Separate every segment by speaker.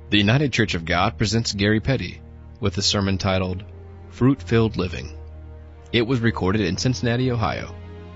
Speaker 1: The United Church of God presents Gary Petty with a sermon titled, Fruit-Filled Living. It was recorded in Cincinnati, Ohio.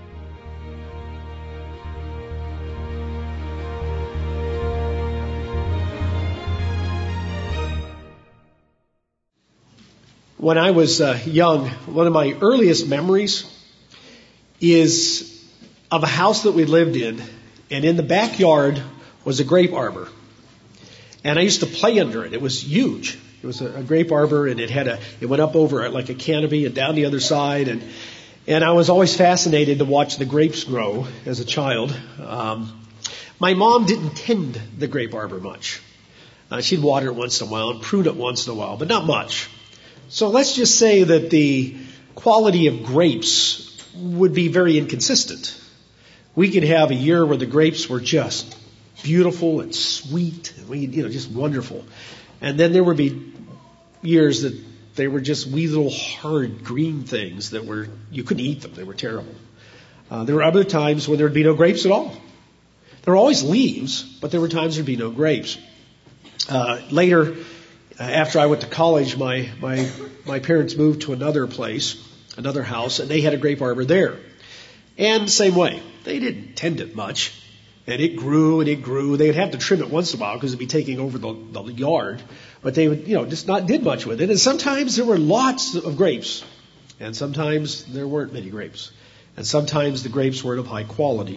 Speaker 2: When I was young, one of my earliest memories is of a house that we lived in, and in the backyard was a grape arbor. And I used to play under it. It was huge. It was a grape arbor, and it went up over like a canopy and down the other side. And I was always fascinated to watch the grapes grow as a child. My mom didn't tend the grape arbor much. She'd water it once in a while and prune it once in a while, but not much. So let's just say that the quality of grapes would be very inconsistent. We could have a year where the grapes were just beautiful and sweet, and just wonderful. And then there would be years that they were just wee little hard green things that you couldn't eat them. They were terrible. There were other times when there would be no grapes at all. There were always leaves, but there were times there'd be no grapes. Later, after I went to college, my parents moved to another place, another house, and they had a grape arbor there. And the same way, they didn't tend it much, and it grew and it grew. They would have to trim it once in a while because it'd be taking over the yard, but they would, just not did much with it. And sometimes there were lots of grapes, and sometimes there weren't many grapes, and sometimes the grapes weren't of high quality.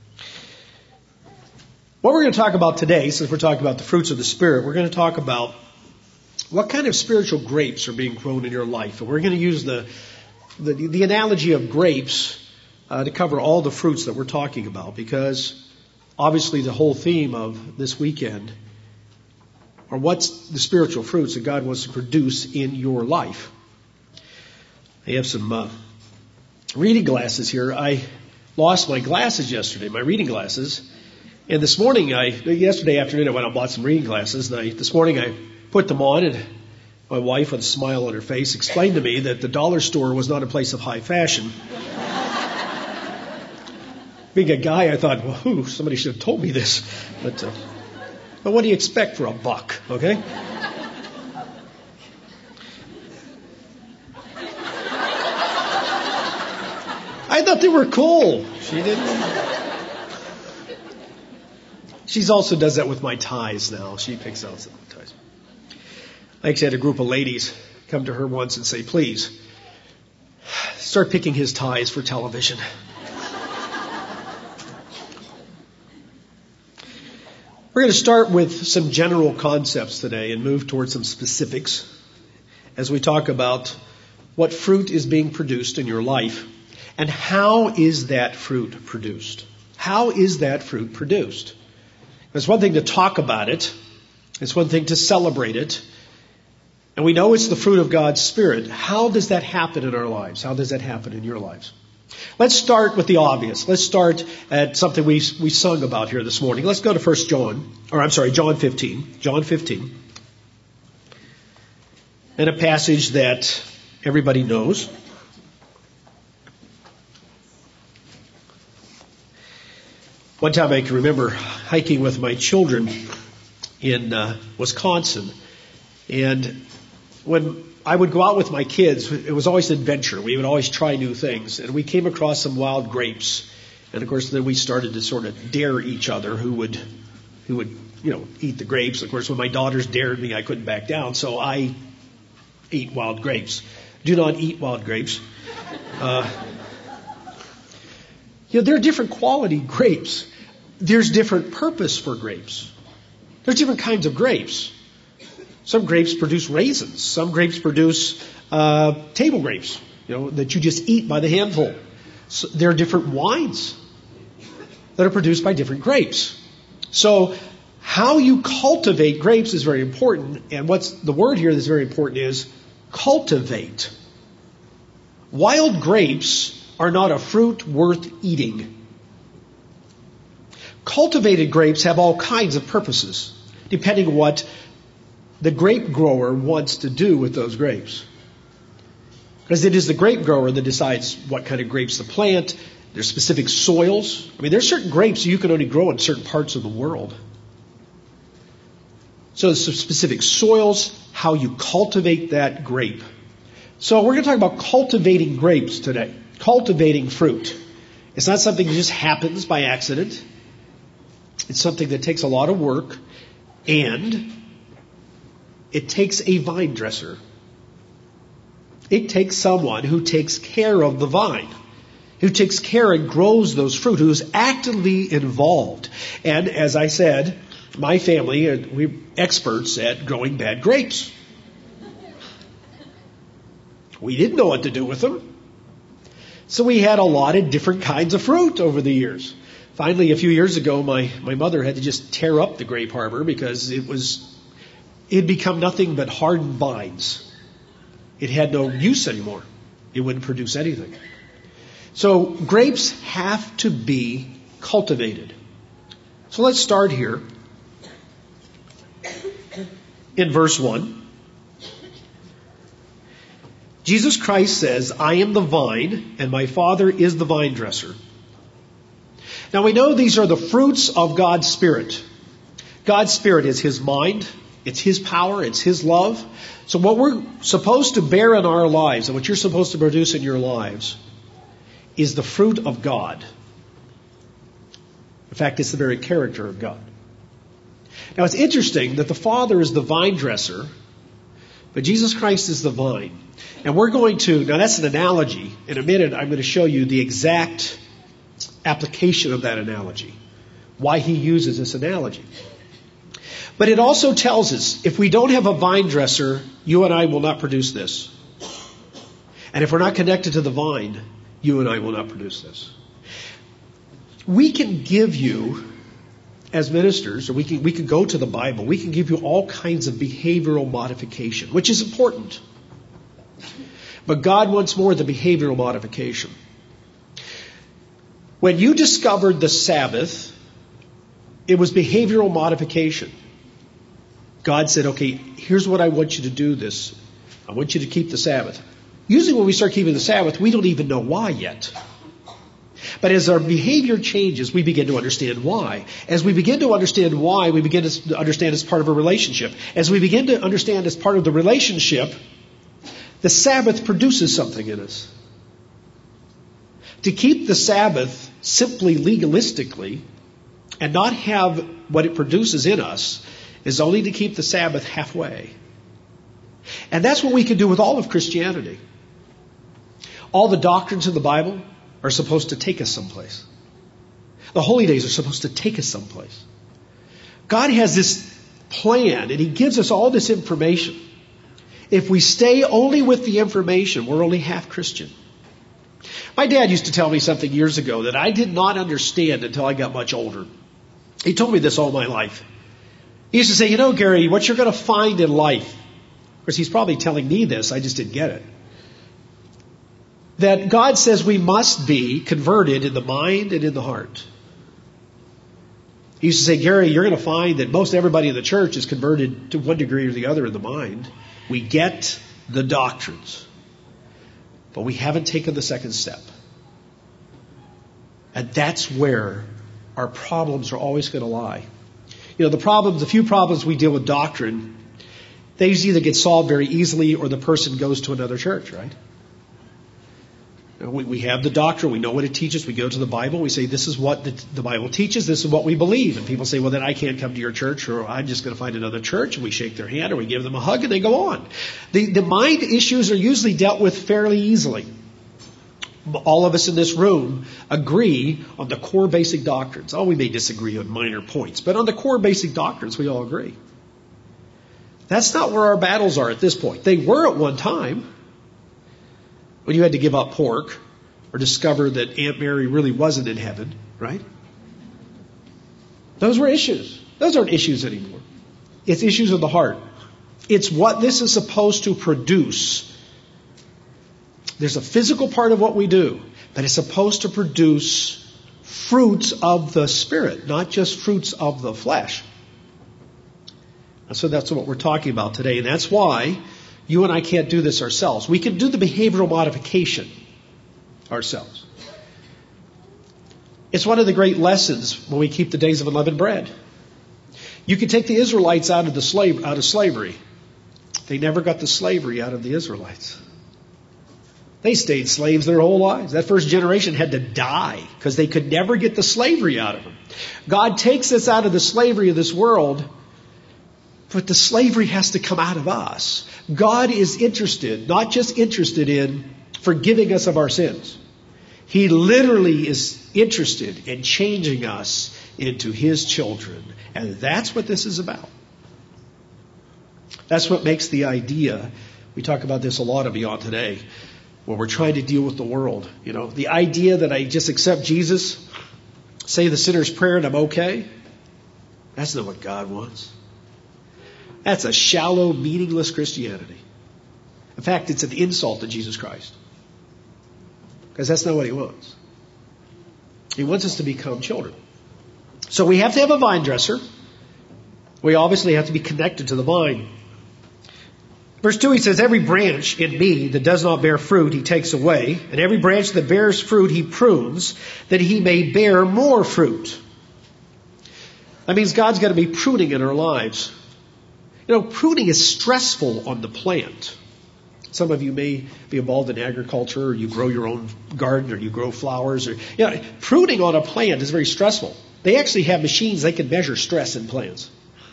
Speaker 2: What we're going to talk about today, since we're talking about the fruits of the Spirit, we're going to talk about what kind of spiritual grapes are being grown in your life. And we're going to use the analogy of grapes to cover all the fruits that we're talking about, because obviously the whole theme of this weekend are what's the spiritual fruits that God wants to produce in your life. I have some reading glasses here. I lost my glasses yesterday, my reading glasses. And yesterday afternoon I went out and bought some reading glasses. And this morning I put them on, and my wife, with a smile on her face, explained to me that the dollar store was not a place of high fashion. Being a guy, I thought, well, somebody should have told me this. But what do you expect for $1, okay? I thought they were cool. She didn't. She also does that with my ties now. She picks out some ties. I actually had a group of ladies come to her once and say, please, start picking his ties for television. We're going to start with some general concepts today and move towards some specifics as we talk about what fruit is being produced in your life and how is that fruit produced. How is that fruit produced? It's one thing to talk about it. It's one thing to celebrate it. And we know it's the fruit of God's Spirit. How does that happen in our lives? How does that happen in your lives? Let's start with the obvious. Let's start at something we sung about here this morning. Let's go to John 15. John 15. And a passage that everybody knows. One time I can remember hiking with my children in Wisconsin. And when I would go out with my kids, it was always an adventure. We would always try new things. And we came across some wild grapes. And of course, then we started to sort of dare each other who would eat the grapes. Of course, when my daughters dared me, I couldn't back down. So I ate wild grapes. Do not eat wild grapes. There are different quality grapes. There's different purpose for grapes. There's different kinds of grapes. Some grapes produce raisins. Some grapes produce table grapes, that you just eat by the handful. So there are different wines that are produced by different grapes. So how you cultivate grapes is very important. And what's the word here that's very important is cultivate. Wild grapes are not a fruit worth eating. Cultivated grapes have all kinds of purposes, depending on what the grape grower wants to do with those grapes. Because it is the grape grower that decides what kind of grapes to plant. There's specific soils. There's certain grapes you can only grow in certain parts of the world. So there's some specific soils, how you cultivate that grape. So we're going to talk about cultivating grapes today. Cultivating fruit. It's not something that just happens by accident. It's something that takes a lot of work, and it takes a vine dresser. It takes someone who takes care of the vine, who takes care and grows those fruit, who is actively involved. And as I said, my family, we're experts at growing bad grapes. We didn't know what to do with them. So we had a lot of different kinds of fruit over the years. Finally, a few years ago, my mother had to just tear up the grape harbor because it had become nothing but hardened vines. It had no use anymore. It wouldn't produce anything. So grapes have to be cultivated. So let's start here in verse 1. Jesus Christ says, I am the vine, and my Father is the vine dresser. Now we know these are the fruits of God's Spirit. God's Spirit is His mind, it's His power, it's His love. So what we're supposed to bear in our lives, and what you're supposed to produce in your lives, is the fruit of God. In fact, it's the very character of God. Now it's interesting that the Father is the vine dresser, but Jesus Christ is the vine. And we're going to, now that's an analogy. In a minute, I'm going to show you the exact application of that analogy, why He uses this analogy. But it also tells us, if we don't have a vine dresser, you and I will not produce this. And if we're not connected to the vine, you and I will not produce this. We can give you, as ministers, or we can go to the Bible, we can give you all kinds of behavioral modification, which is important. But God wants more than behavioral modification. When you discovered the Sabbath, it was behavioral modification. God said, okay, here's what I want you to do this. I want you to keep the Sabbath. Usually when we start keeping the Sabbath, we don't even know why yet. But as our behavior changes, we begin to understand why. As we begin to understand why, we begin to understand as part of a relationship. As we begin to understand as part of the relationship, the Sabbath produces something in us. To keep the Sabbath simply legalistically and not have what it produces in us is only to keep the Sabbath halfway. And that's what we can do with all of Christianity. All the doctrines of the Bible are supposed to take us someplace. The holy days are supposed to take us someplace. God has this plan, and He gives us all this information. If we stay only with the information, we're only half Christian. My dad used to tell me something years ago that I did not understand until I got much older. He told me this all my life. He used to say, Gary, what you're going to find in life, of course he's probably telling me this, I just didn't get it, that God says we must be converted in the mind and in the heart. He used to say, Gary, you're going to find that most everybody in the church is converted to one degree or the other in the mind. We get the doctrines, but we haven't taken the second step. And that's where our problems are always going to lie. The few problems we deal with doctrine, they either get solved very easily or the person goes to another church, right? We have the doctrine. We know what it teaches. We go to the Bible. We say, this is what the Bible teaches. This is what we believe. And people say, well, then I can't come to your church, or I'm just going to find another church. And we shake their hand, or we give them a hug, and they go on. The mind issues are usually dealt with fairly easily. All of us in this room agree on the core basic doctrines. We may disagree on minor points, but on the core basic doctrines, we all agree. That's not where our battles are at this point. They were at one time, when you had to give up pork or discover that Aunt Mary really wasn't in heaven, right? Those were issues. Those aren't issues anymore. It's issues of the heart. It's what this is supposed to produce. There's a physical part of what we do, but it's supposed to produce fruits of the Spirit, not just fruits of the flesh. And so that's what we're talking about today. And that's why you and I can't do this ourselves. We can do the behavioral modification ourselves. It's one of the great lessons when we keep the days of unleavened bread. You could take the Israelites out of slavery. They never got the slavery out of the Israelites. They stayed slaves their whole lives. That first generation had to die because they could never get the slavery out of them. God takes us out of the slavery of this world, but the slavery has to come out of us. God is interested, not just interested in forgiving us of our sins. He literally is interested in changing us into His children. And that's what this is about. That's what makes the idea, we talk about this a lot of Beyond Today, when we're trying to deal with the world. You know, the idea that I just accept Jesus, say the sinner's prayer and I'm okay, that's not what God wants. That's a shallow, meaningless Christianity. In fact, it's an insult to Jesus Christ. Because that's not what He wants. He wants us to become children. So we have to have a vine dresser. We obviously have to be connected to the vine. Verse 2, he says, every branch in me that does not bear fruit, He takes away. And every branch that bears fruit, He prunes, that He may bear more fruit. That means God's got to be pruning in our lives. You know, pruning is stressful on the plant. Some of you may be involved in agriculture, or you grow your own garden, or you grow flowers. Pruning on a plant is very stressful. They actually have machines that can measure stress in plants.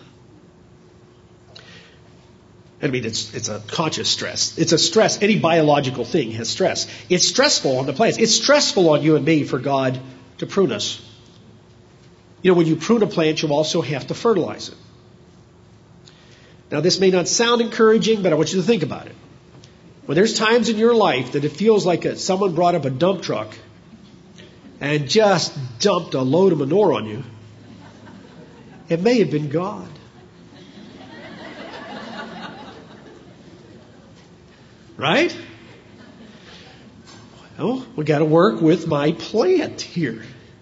Speaker 2: I mean, it's a conscious stress. It's a stress. Any biological thing has stress. It's stressful on the plants. It's stressful on you and me for God to prune us. You know, when you prune a plant, you'll also have to fertilize it. Now, this may not sound encouraging, but I want you to think about it. When there's times in your life that it feels like someone brought up a dump truck and just dumped a load of manure on you, it may have been God. Right? Well, we got to work with my plant here.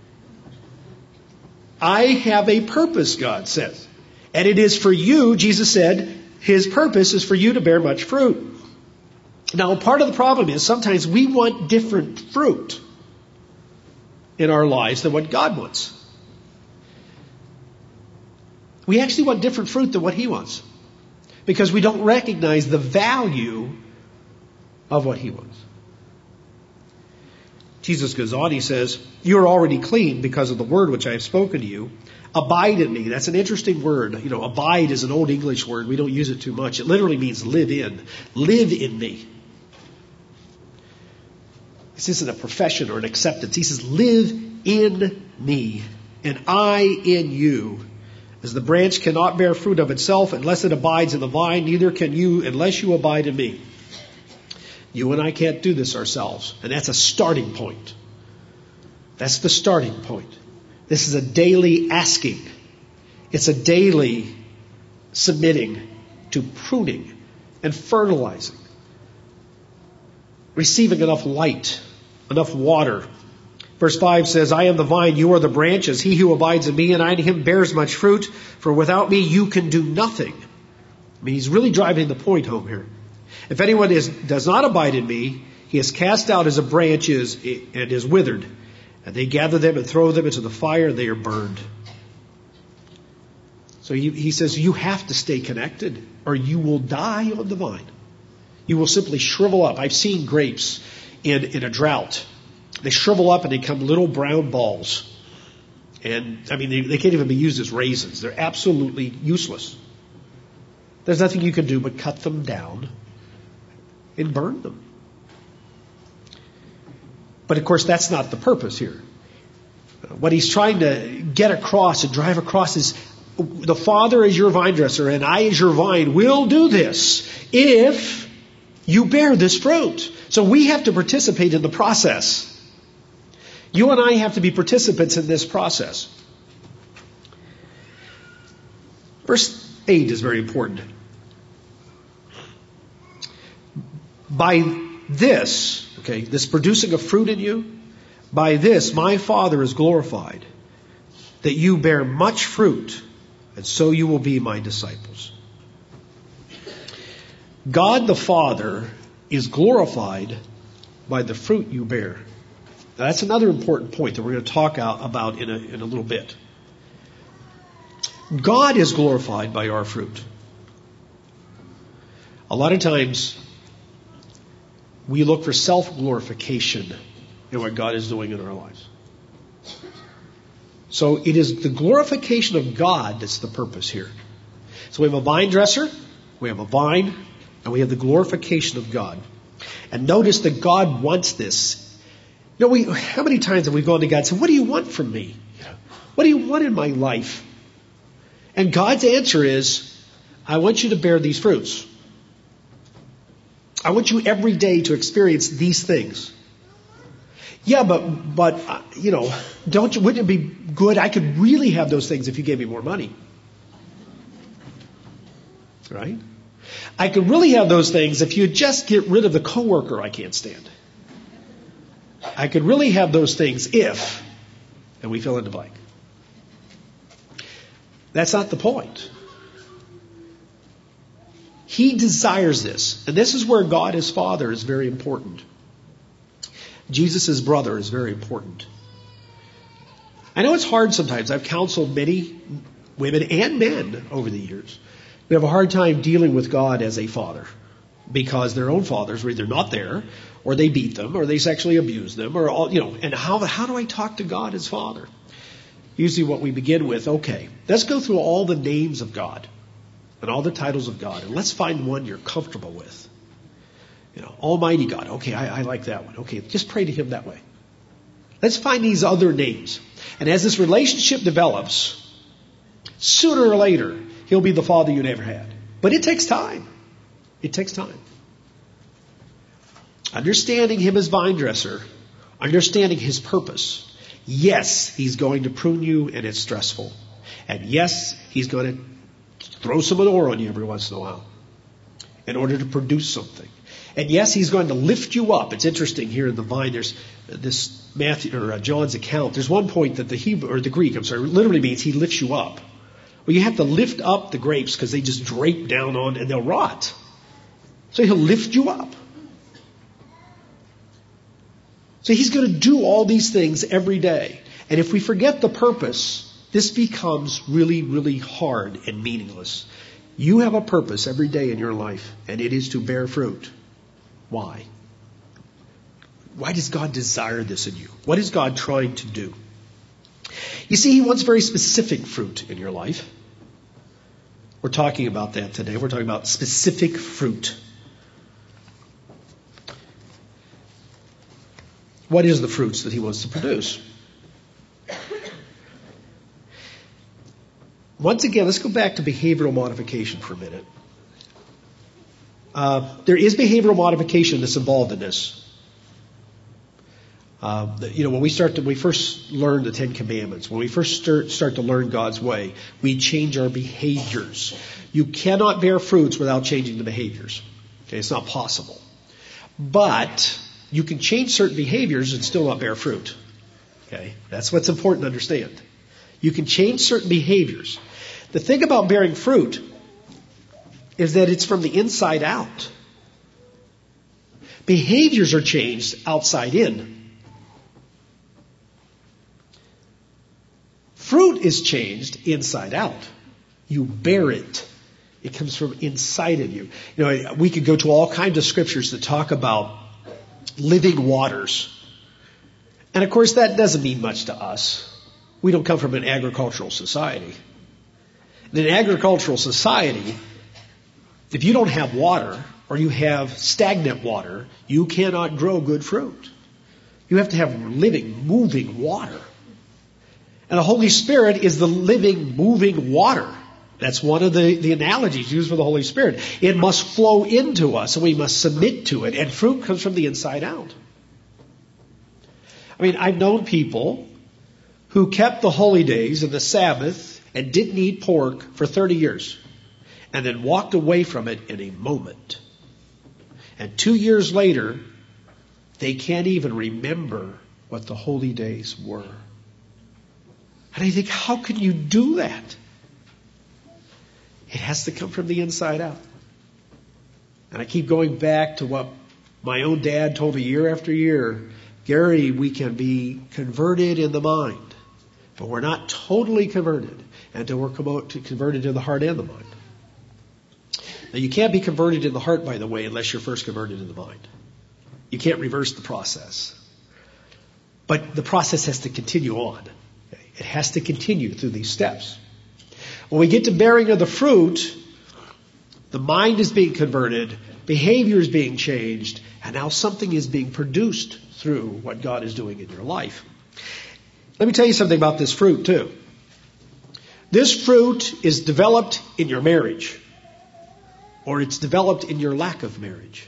Speaker 2: I have a purpose, God says. And it is for you, Jesus said, His purpose is for you to bear much fruit. Now, part of the problem is sometimes we want different fruit in our lives than what God wants. We actually want different fruit than what He wants because we don't recognize the value of what He wants. Jesus goes on, He says, you are already clean because of the word which I have spoken to you. Abide in me. That's an interesting word. You know, abide is an old English word. We don't use it too much. It literally means live in. Live in me. This isn't a profession or an acceptance. He says, live in me and I in you. As the branch cannot bear fruit of itself unless it abides in the vine, neither can you unless you abide in me. You and I can't do this ourselves. And that's a starting point. That's the starting point. This is a daily asking. It's a daily submitting to pruning and fertilizing. Receiving enough light, enough water. Verse 5 says, I am the vine, you are the branches. He who abides in me and I in him bears much fruit. For without me you can do nothing. I mean, he's really driving the point home here. If anyone does not abide in me, he is cast out as a branch and is withered. And they gather them and throw them into the fire and they are burned. So he says you have to stay connected or you will die on the vine. You will simply shrivel up. I've seen grapes in a drought. They shrivel up and they become little brown balls. And I mean, they can't even be used as raisins. They're absolutely useless. There's nothing you can do but cut them down and burn them. But of course, that's not the purpose here. What he's trying to get across and drive across is the Father is your vine dresser and I as your vine will do this if you bear this fruit. So we have to participate in the process. You and I have to be participants in this process. Verse 8 is very important. By this, this producing of fruit in you, by this my Father is glorified, that you bear much fruit, and so you will be my disciples. God the Father is glorified by the fruit you bear. Now, that's another important point that we're going to talk about in a little bit. God is glorified by our fruit. A lot of times, we look for self-glorification in what God is doing in our lives. So it is the glorification of God that's the purpose here. So we have a vine dresser, we have a vine, and we have the glorification of God. And notice that God wants this. You know, how many times have we gone to God and said, what do you want from me? What do you want in my life? And God's answer is, I want you to bear these fruits. I want you every day to experience these things. Yeah, but wouldn't it be good? I could really have those things if you gave me more money. Right? I could really have those things if you just get rid of the coworker I can't stand. I could really have those things if, and we fill in the blank. That's not the point. He desires this. And this is where God as Father is very important. Jesus' brother is very important. I know it's hard sometimes. I've counseled many women and men over the years. We have a hard time dealing with God as a father because their own fathers were either not there, or they beat them, or they sexually abused them, or all, and how do I talk to God as Father? Usually what we begin with, okay, let's go through all the names of God and all the titles of God, and let's find one you're comfortable with. Almighty God. Okay, I like that one. Okay, just pray to Him that way. Let's find these other names. And as this relationship develops, sooner or later, He'll be the Father you never had. But it takes time. It takes time. Understanding Him as vine dresser, understanding His purpose. Yes, He's going to prune you and it's stressful. And yes, He's going to throw some manure on you every once in a while in order to produce something. And yes, He's going to lift you up. It's interesting here in the vine, there's this John's account. There's one point that the Greek literally means He lifts you up. Well, you have to lift up the grapes because they just drape down on and they'll rot. So He'll lift you up. So He's going to do all these things every day. And if we forget the purpose, this becomes really, really hard and meaningless. You have a purpose every day in your life, and it is to bear fruit. Why? Why does God desire this in you? What is God trying to do? You see, He wants very specific fruit in your life. We're talking about that today. We're talking about specific fruit. What is the fruits that He wants to produce? Once again, let's go back to behavioral modification for a minute. There is behavioral modification that's involved in this. When we first learn the Ten Commandments, when we first start to learn God's way, we change our behaviors. You cannot bear fruits without changing the behaviors. Okay, it's not possible. But you can change certain behaviors and still not bear fruit. Okay, that's what's important to understand. You can change certain behaviors. The thing about bearing fruit is that it's from the inside out. Behaviors are changed outside in. Fruit is changed inside out. You bear it. It comes from inside of you. We could go to all kinds of scriptures that talk about living waters. And of course, that doesn't mean much to us. We don't come from an agricultural society. In an agricultural society, if you don't have water or you have stagnant water, you cannot grow good fruit. You have to have living, moving water. And the Holy Spirit is the living, moving water. That's one of the analogies used for the Holy Spirit. It must flow into us, and we must submit to it. And fruit comes from the inside out. I've known people who kept the holy days and the Sabbath and didn't eat pork for 30 years and then walked away from it in a moment. And 2 years later, they can't even remember what the holy days were. And I think, how can you do that? It has to come from the inside out. And I keep going back to what my own dad told me year after year. Gary, we can be converted in the mind, but we're not totally converted. until we're converted in the heart and the mind. Now, you can't be converted in the heart, by the way, unless you're first converted in the mind. You can't reverse the process. But the process has to continue on. It has to continue through these steps. When we get to bearing of the fruit, the mind is being converted, behavior is being changed, and now something is being produced through what God is doing in your life. Let me tell you something about this fruit, too. This fruit is developed in your marriage, or it's developed in your lack of marriage.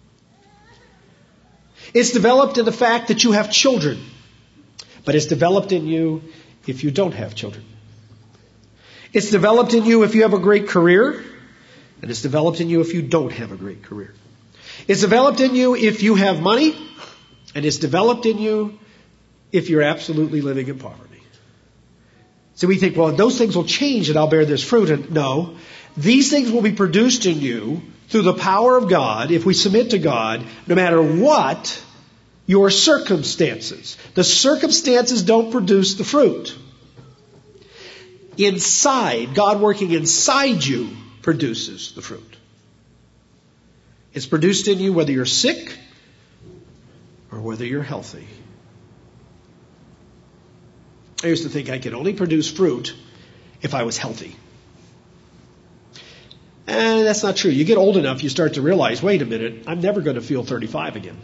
Speaker 2: It's developed in the fact that you have children, but it's developed in you if you don't have children. It's developed in you if you have a great career, and it's developed in you if you don't have a great career. It's developed in you if you have money, and it's developed in you if you're absolutely living in poverty. So we think, well, those things will change and I'll bear this fruit. And no, these things will be produced in you through the power of God if we submit to God, no matter what your circumstances. The circumstances don't produce the fruit. Inside, God working inside you produces the fruit. It's produced in you whether you're sick or whether you're healthy. I used to think I could only produce fruit if I was healthy. And that's not true. You get old enough, you start to realize, wait a minute, I'm never going to feel 35 again.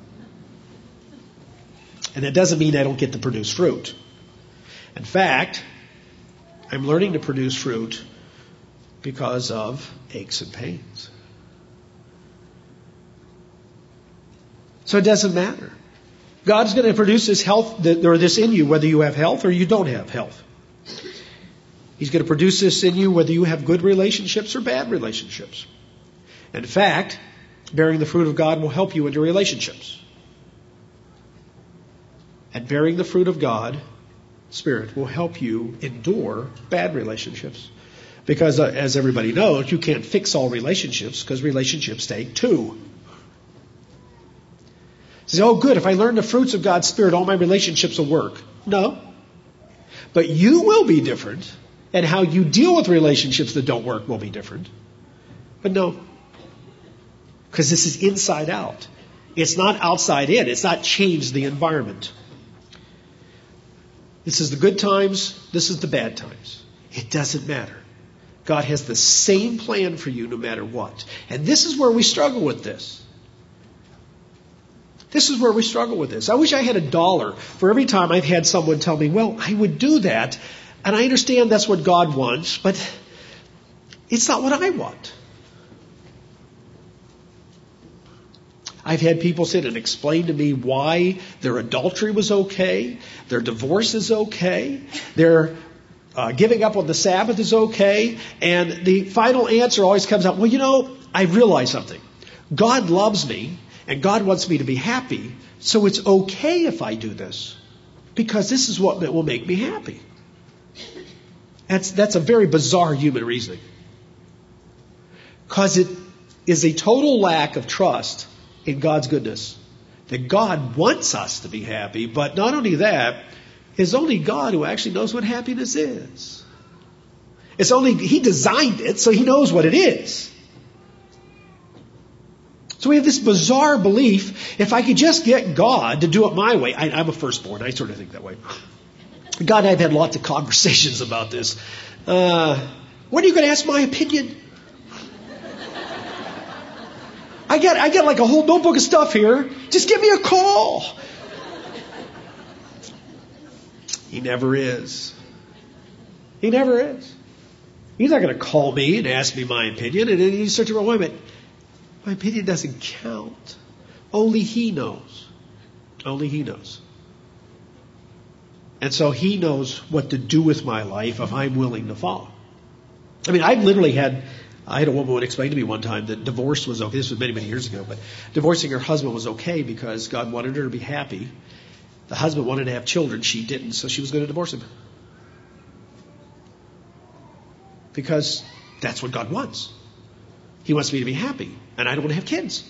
Speaker 2: And that doesn't mean I don't get to produce fruit. In fact, I'm learning to produce fruit because of aches and pains. So it doesn't matter. God's going to produce this health or this in you whether you have health or you don't have health. He's going to produce this in you whether you have good relationships or bad relationships. In fact, bearing the fruit of God will help you in your relationships. And bearing the fruit of God, Spirit, will help you endure bad relationships. Because as everybody knows, you can't fix all relationships because relationships take two. You say, oh good, if I learn the fruits of God's Spirit, all my relationships will work. No. But you will be different, and how you deal with relationships that don't work will be different. But no. Because this is inside out. It's not outside in. It's not changed the environment. This is the good times. This is the bad times. It doesn't matter. God has the same plan for you no matter what. And this is where we struggle with this. This is where we struggle with this. I wish I had $1 for every time I've had someone tell me, well, I would do that. And I understand that's what God wants, but it's not what I want. I've had people sit and explain to me why their adultery was okay, their divorce is okay, their giving up on the Sabbath is okay, and the final answer always comes out, well, I realize something. God loves me, and God wants me to be happy, so it's okay if I do this, because this is what will make me happy. That's a very bizarre human reasoning. Because it is a total lack of trust in God's goodness. That God wants us to be happy, but not only that, it's only God who actually knows what happiness is. It's only He designed it, so He knows what it is. So we have this bizarre belief, if I could just get God to do it my way. I'm a firstborn, I sort of think that way. God and I have had lots of conversations about this. When are you going to ask my opinion? I get like a whole notebook of stuff here. Just give me a call. He never is. He never is. He's not going to call me and ask me my opinion. And then you start to go, wait a minute. My opinion doesn't count. Only He knows. Only He knows. And so He knows what to do with my life if I'm willing to follow. I mean, I had a woman explain to me one time that divorce was okay. This was many, many years ago, but divorcing her husband was okay because God wanted her to be happy. The husband wanted to have children. She didn't, so she was going to divorce him. Because that's what God wants. He wants me to be happy, and I don't want to have kids.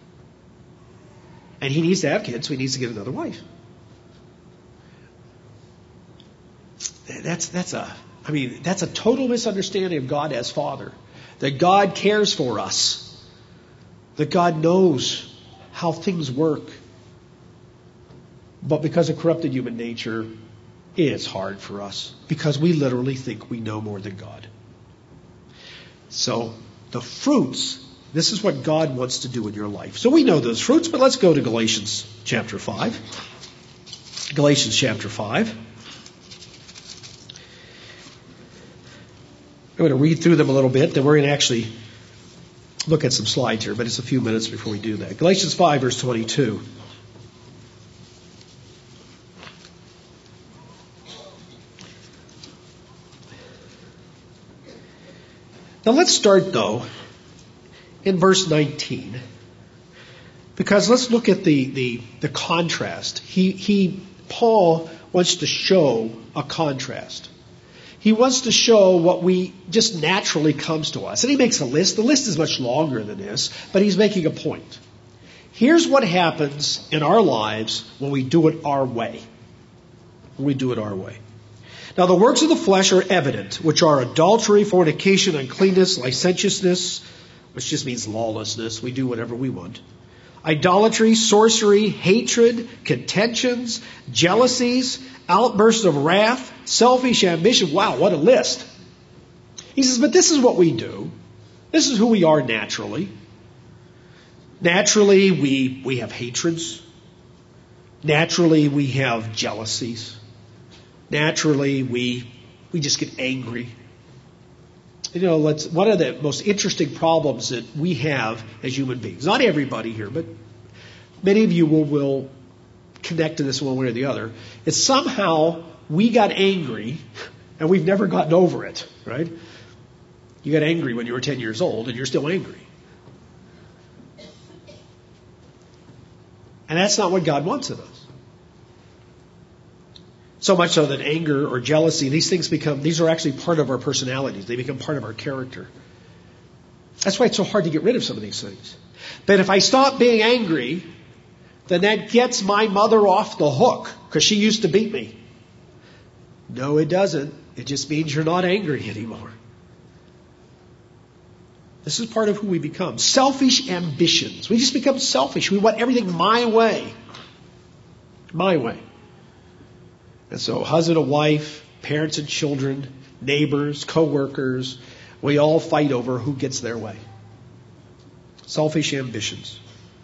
Speaker 2: And He needs to have kids, so He needs to get another wife. I mean, that's a total misunderstanding of God as Father. That God cares for us. That God knows how things work. But because of corrupted human nature, it's hard for us. Because we literally think we know more than God. So, the fruits, this is what God wants to do in your life. So we know those fruits, but let's go to Galatians chapter 5. Galatians chapter 5. I'm going to read through them a little bit, then we're going to actually look at some slides here, but it's a few minutes before we do that. Galatians 5, verse 22. Now let's start, though, in verse 19. Because let's look at the contrast. Paul wants to show a contrast. He wants to show what we just naturally comes to us. And he makes a list. The list is much longer than this, but he's making a point. Here's what happens in our lives when we do it our way. When we do it our way. Now the works of the flesh are evident, which are adultery, fornication, uncleanness, licentiousness, which just means lawlessness. We do whatever we want. Idolatry, sorcery, hatred, contentions, jealousies, outbursts of wrath, selfish ambition. Wow, what a list. He says, but this is what we do. This is who we are naturally. Naturally, we have hatreds. Naturally, we have jealousies. Naturally, we just get angry. You know, one of the most interesting problems that we have as human beings, not everybody here, but many of you will connect to this one way or the other, is somehow we got angry and we've never gotten over it, right? You got angry when you were 10 years old and you're still angry. And that's not what God wants of us. So much so that anger or jealousy, these are actually part of our personalities. They become part of our character. That's why it's so hard to get rid of some of these things. But if I stop being angry, then that gets my mother off the hook because she used to beat me. No, it doesn't. It just means you're not angry anymore. This is part of who we become. Selfish ambitions. We just become selfish. We want everything my way. My way. And so husband and wife, parents and children, neighbors, co-workers, we all fight over who gets their way. Selfish ambitions.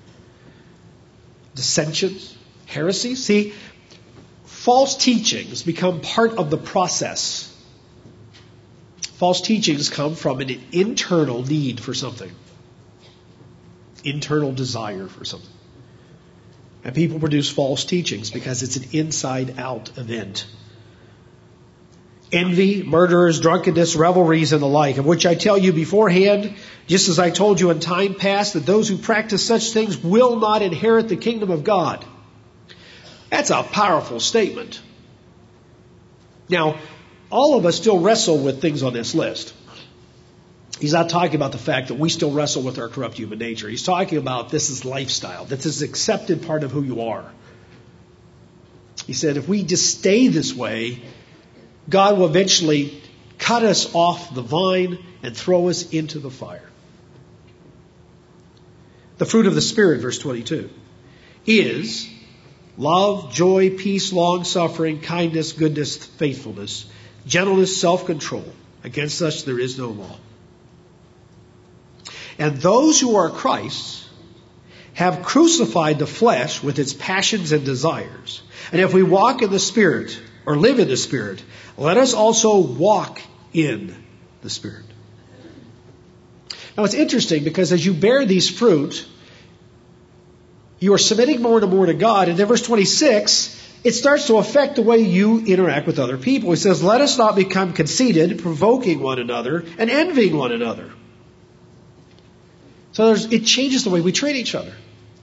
Speaker 2: Dissensions, heresies. See, false teachings become part of the process. False teachings come from an internal need for something. Internal desire for something. And people produce false teachings because it's an inside-out event. Envy, murders, drunkenness, revelries, and the like, of which I tell you beforehand, just as I told you in time past, that those who practice such things will not inherit the kingdom of God. That's a powerful statement. Now, all of us still wrestle with things on this list. He's not talking about the fact that we still wrestle with our corrupt human nature. He's talking about this is lifestyle, that this is accepted part of who you are. He said if we just stay this way, God will eventually cut us off the vine and throw us into the fire. The fruit of the Spirit, verse 22, is love, joy, peace, long-suffering, kindness, goodness, faithfulness, gentleness, self-control. Against such there is no law. And those who are Christ's have crucified the flesh with its passions and desires. And if we walk in the Spirit, or live in the Spirit, let us also walk in the Spirit. Now it's interesting because as you bear these fruit, you are submitting more and more to God. And then verse 26, it starts to affect the way you interact with other people. He says, let us not become conceited, provoking one another, and envying one another. So it changes the way we treat each other.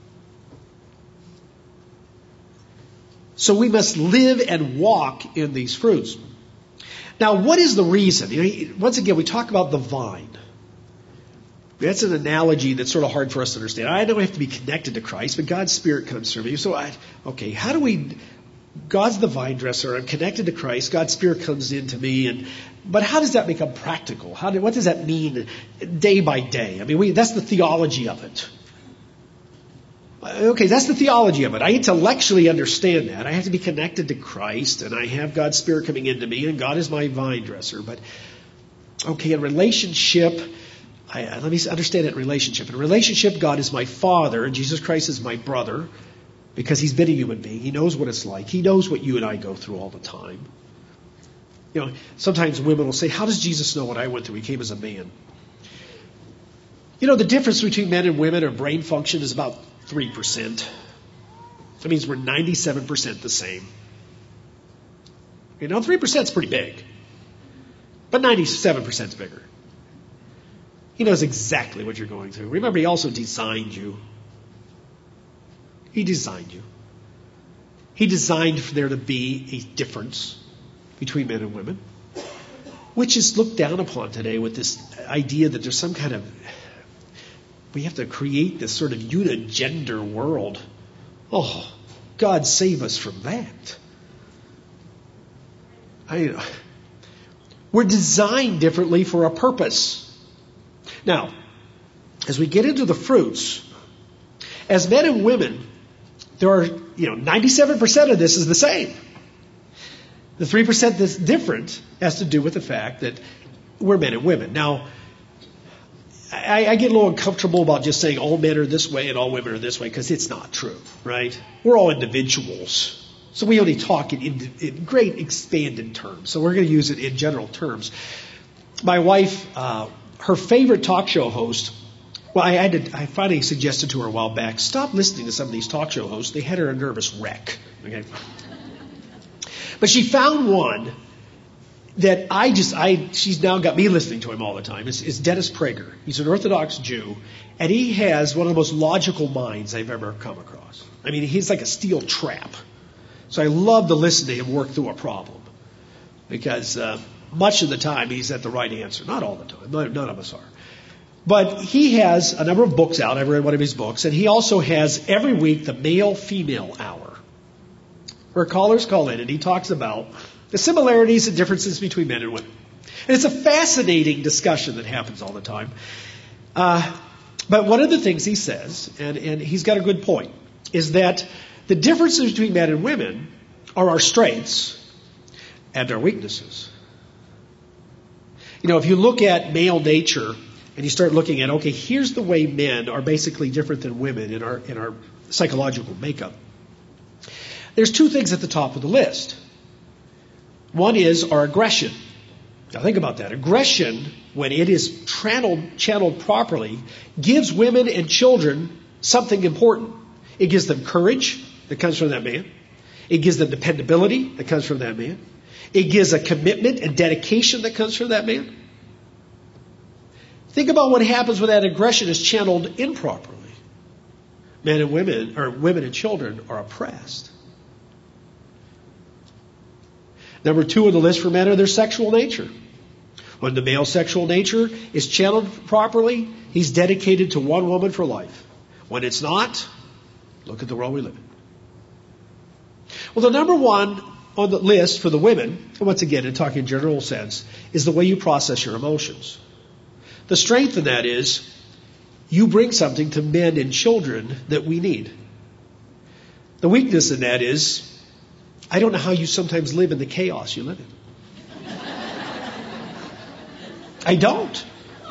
Speaker 2: So we must live and walk in these fruits. Now, what is the reason? Once again, we talk about the vine. That's an analogy that's sort of hard for us to understand. I know we have to be connected to Christ, but God's Spirit comes through me. So, how do we God's the vine dresser. I'm connected to Christ. God's Spirit comes into me. But how does that become practical? What does that mean day by day? I mean, that's the theology of it. Okay, that's the theology of it. I intellectually understand that. I have to be connected to Christ, and I have God's Spirit coming into me, and God is my vine dresser. But, okay, in relationship, let me understand that relationship. In relationship, God is my Father, and Jesus Christ is my brother, because He's been a human being. He knows what it's like. He knows what you and I go through all the time. You know, sometimes women will say, how does Jesus know what I went through? He came as a man. You know, the difference between men and women or brain function is about 3%. That means we're 97% the same. You know, 3% is pretty big. But 97% is bigger. He knows exactly what you're going through. Remember, He also designed you. He designed you. He designed for there to be a difference between men and women, which is looked down upon today with this idea that there's some kind of, we have to create this sort of unigender world. Oh, God save us from that. We're designed differently for a purpose. Now, as we get into the fruits, as men and women, there are, 97% of this is the same. The 3% that's different has to do with the fact that we're men and women. Now, I get a little uncomfortable about just saying all men are this way and all women are this way, because it's not true, right? We're all individuals. So we only talk in great expanded terms. So we're going to use it in general terms. My wife, her favorite talk show host, well, I finally suggested to her a while back, stop listening to some of these talk show hosts. They had her a nervous wreck. Okay? But she found one that she's now got me listening to him all the time. It's Dennis Prager. He's an Orthodox Jew, and he has one of the most logical minds I've ever come across. I mean, he's like a steel trap. So I love to listen to him work through a problem, because much of the time he's at the right answer. Not all the time. None of us are. But he has a number of books out. I've read one of his books. And he also has every week the male-female hour, where callers call in and he talks about the similarities and differences between men and women. And it's a fascinating discussion that happens all the time. But one of the things he says, and he's got a good point, is that the differences between men and women are our strengths and our weaknesses. You know, if you look at male nature and you start looking at, okay, here's the way men are basically different than women in our psychological makeup. There's two things at the top of the list. One is our aggression. Now think about that. Aggression, when it is channeled properly, gives women and children something important. It gives them courage that comes from that man. It gives them dependability that comes from that man. It gives a commitment and dedication that comes from that man. Think about what happens when that aggression is channeled improperly. Men and women, or women and children, are oppressed. Number 2 on the list for men are their sexual nature. When the male sexual nature is channeled properly, he's dedicated to one woman for life. When it's not, look at the world we live in. Well, the number 1 on the list for the women, once again, in talking in general sense, is the way you process your emotions. The strength in that is you bring something to men and children that we need. The weakness in that is I don't know how you sometimes live in the chaos you live in. I don't.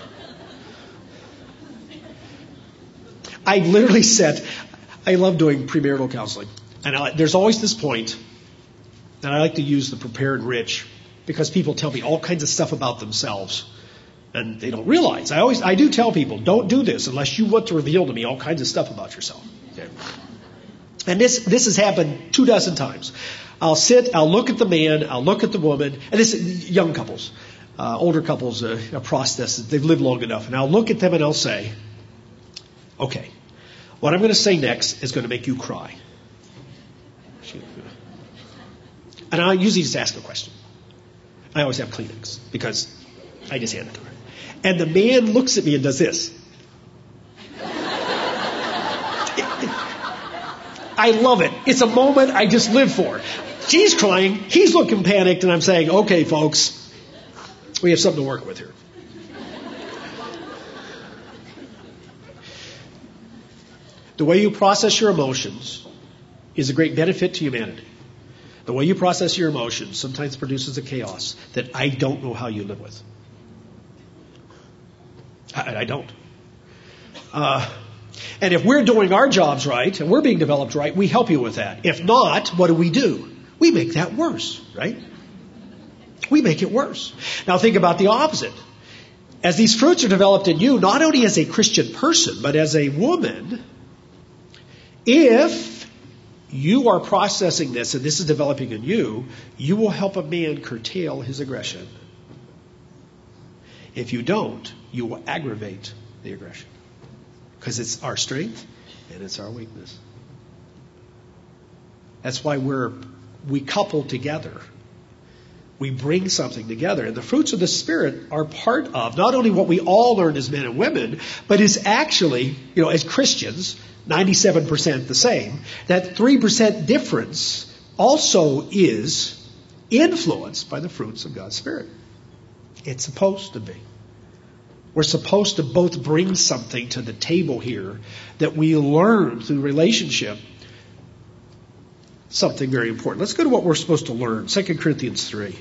Speaker 2: I've literally said, I love doing premarital counseling. And there's always this point, and I like to use the prepared rich, because people tell me all kinds of stuff about themselves. And they don't realize. I do tell people, don't do this unless you want to reveal to me all kinds of stuff about yourself. Okay. And this has happened 24 times. I'll look at the man, I'll look at the woman, and this is young couples, older couples, a process, they've lived long enough, and I'll look at them and I'll say, okay, what I'm going to say next is going to make you cry. And I usually just ask a question. I always have Kleenex, because I just hand it to her. And the man looks at me and does this. I love it. It's a moment I just live for. She's crying. He's looking panicked. And I'm saying, okay, folks, we have something to work with here. The way you process your emotions is a great benefit to humanity. The way you process your emotions sometimes produces a chaos that I don't know how you live with. I don't. And if we're doing our jobs right and we're being developed right, we help you with that. If not, what do? We make that worse, right? We make it worse. Now think about the opposite. As these fruits are developed in you, not only as a Christian person, but as a woman, if you are processing this and this is developing in you, you will help a man curtail his aggression. If you don't, you will aggravate the aggression. Because it's our strength and it's our weakness. That's why we couple together. We bring something together. And the fruits of the Spirit are part of not only what we all learn as men and women, but is actually, as Christians, 97% the same. That 3% difference also is influenced by the fruits of God's Spirit. It's supposed to be. We're supposed to both bring something to the table here that we learn through relationship. Something very important. Let's go to what we're supposed to learn. 2 Corinthians 3.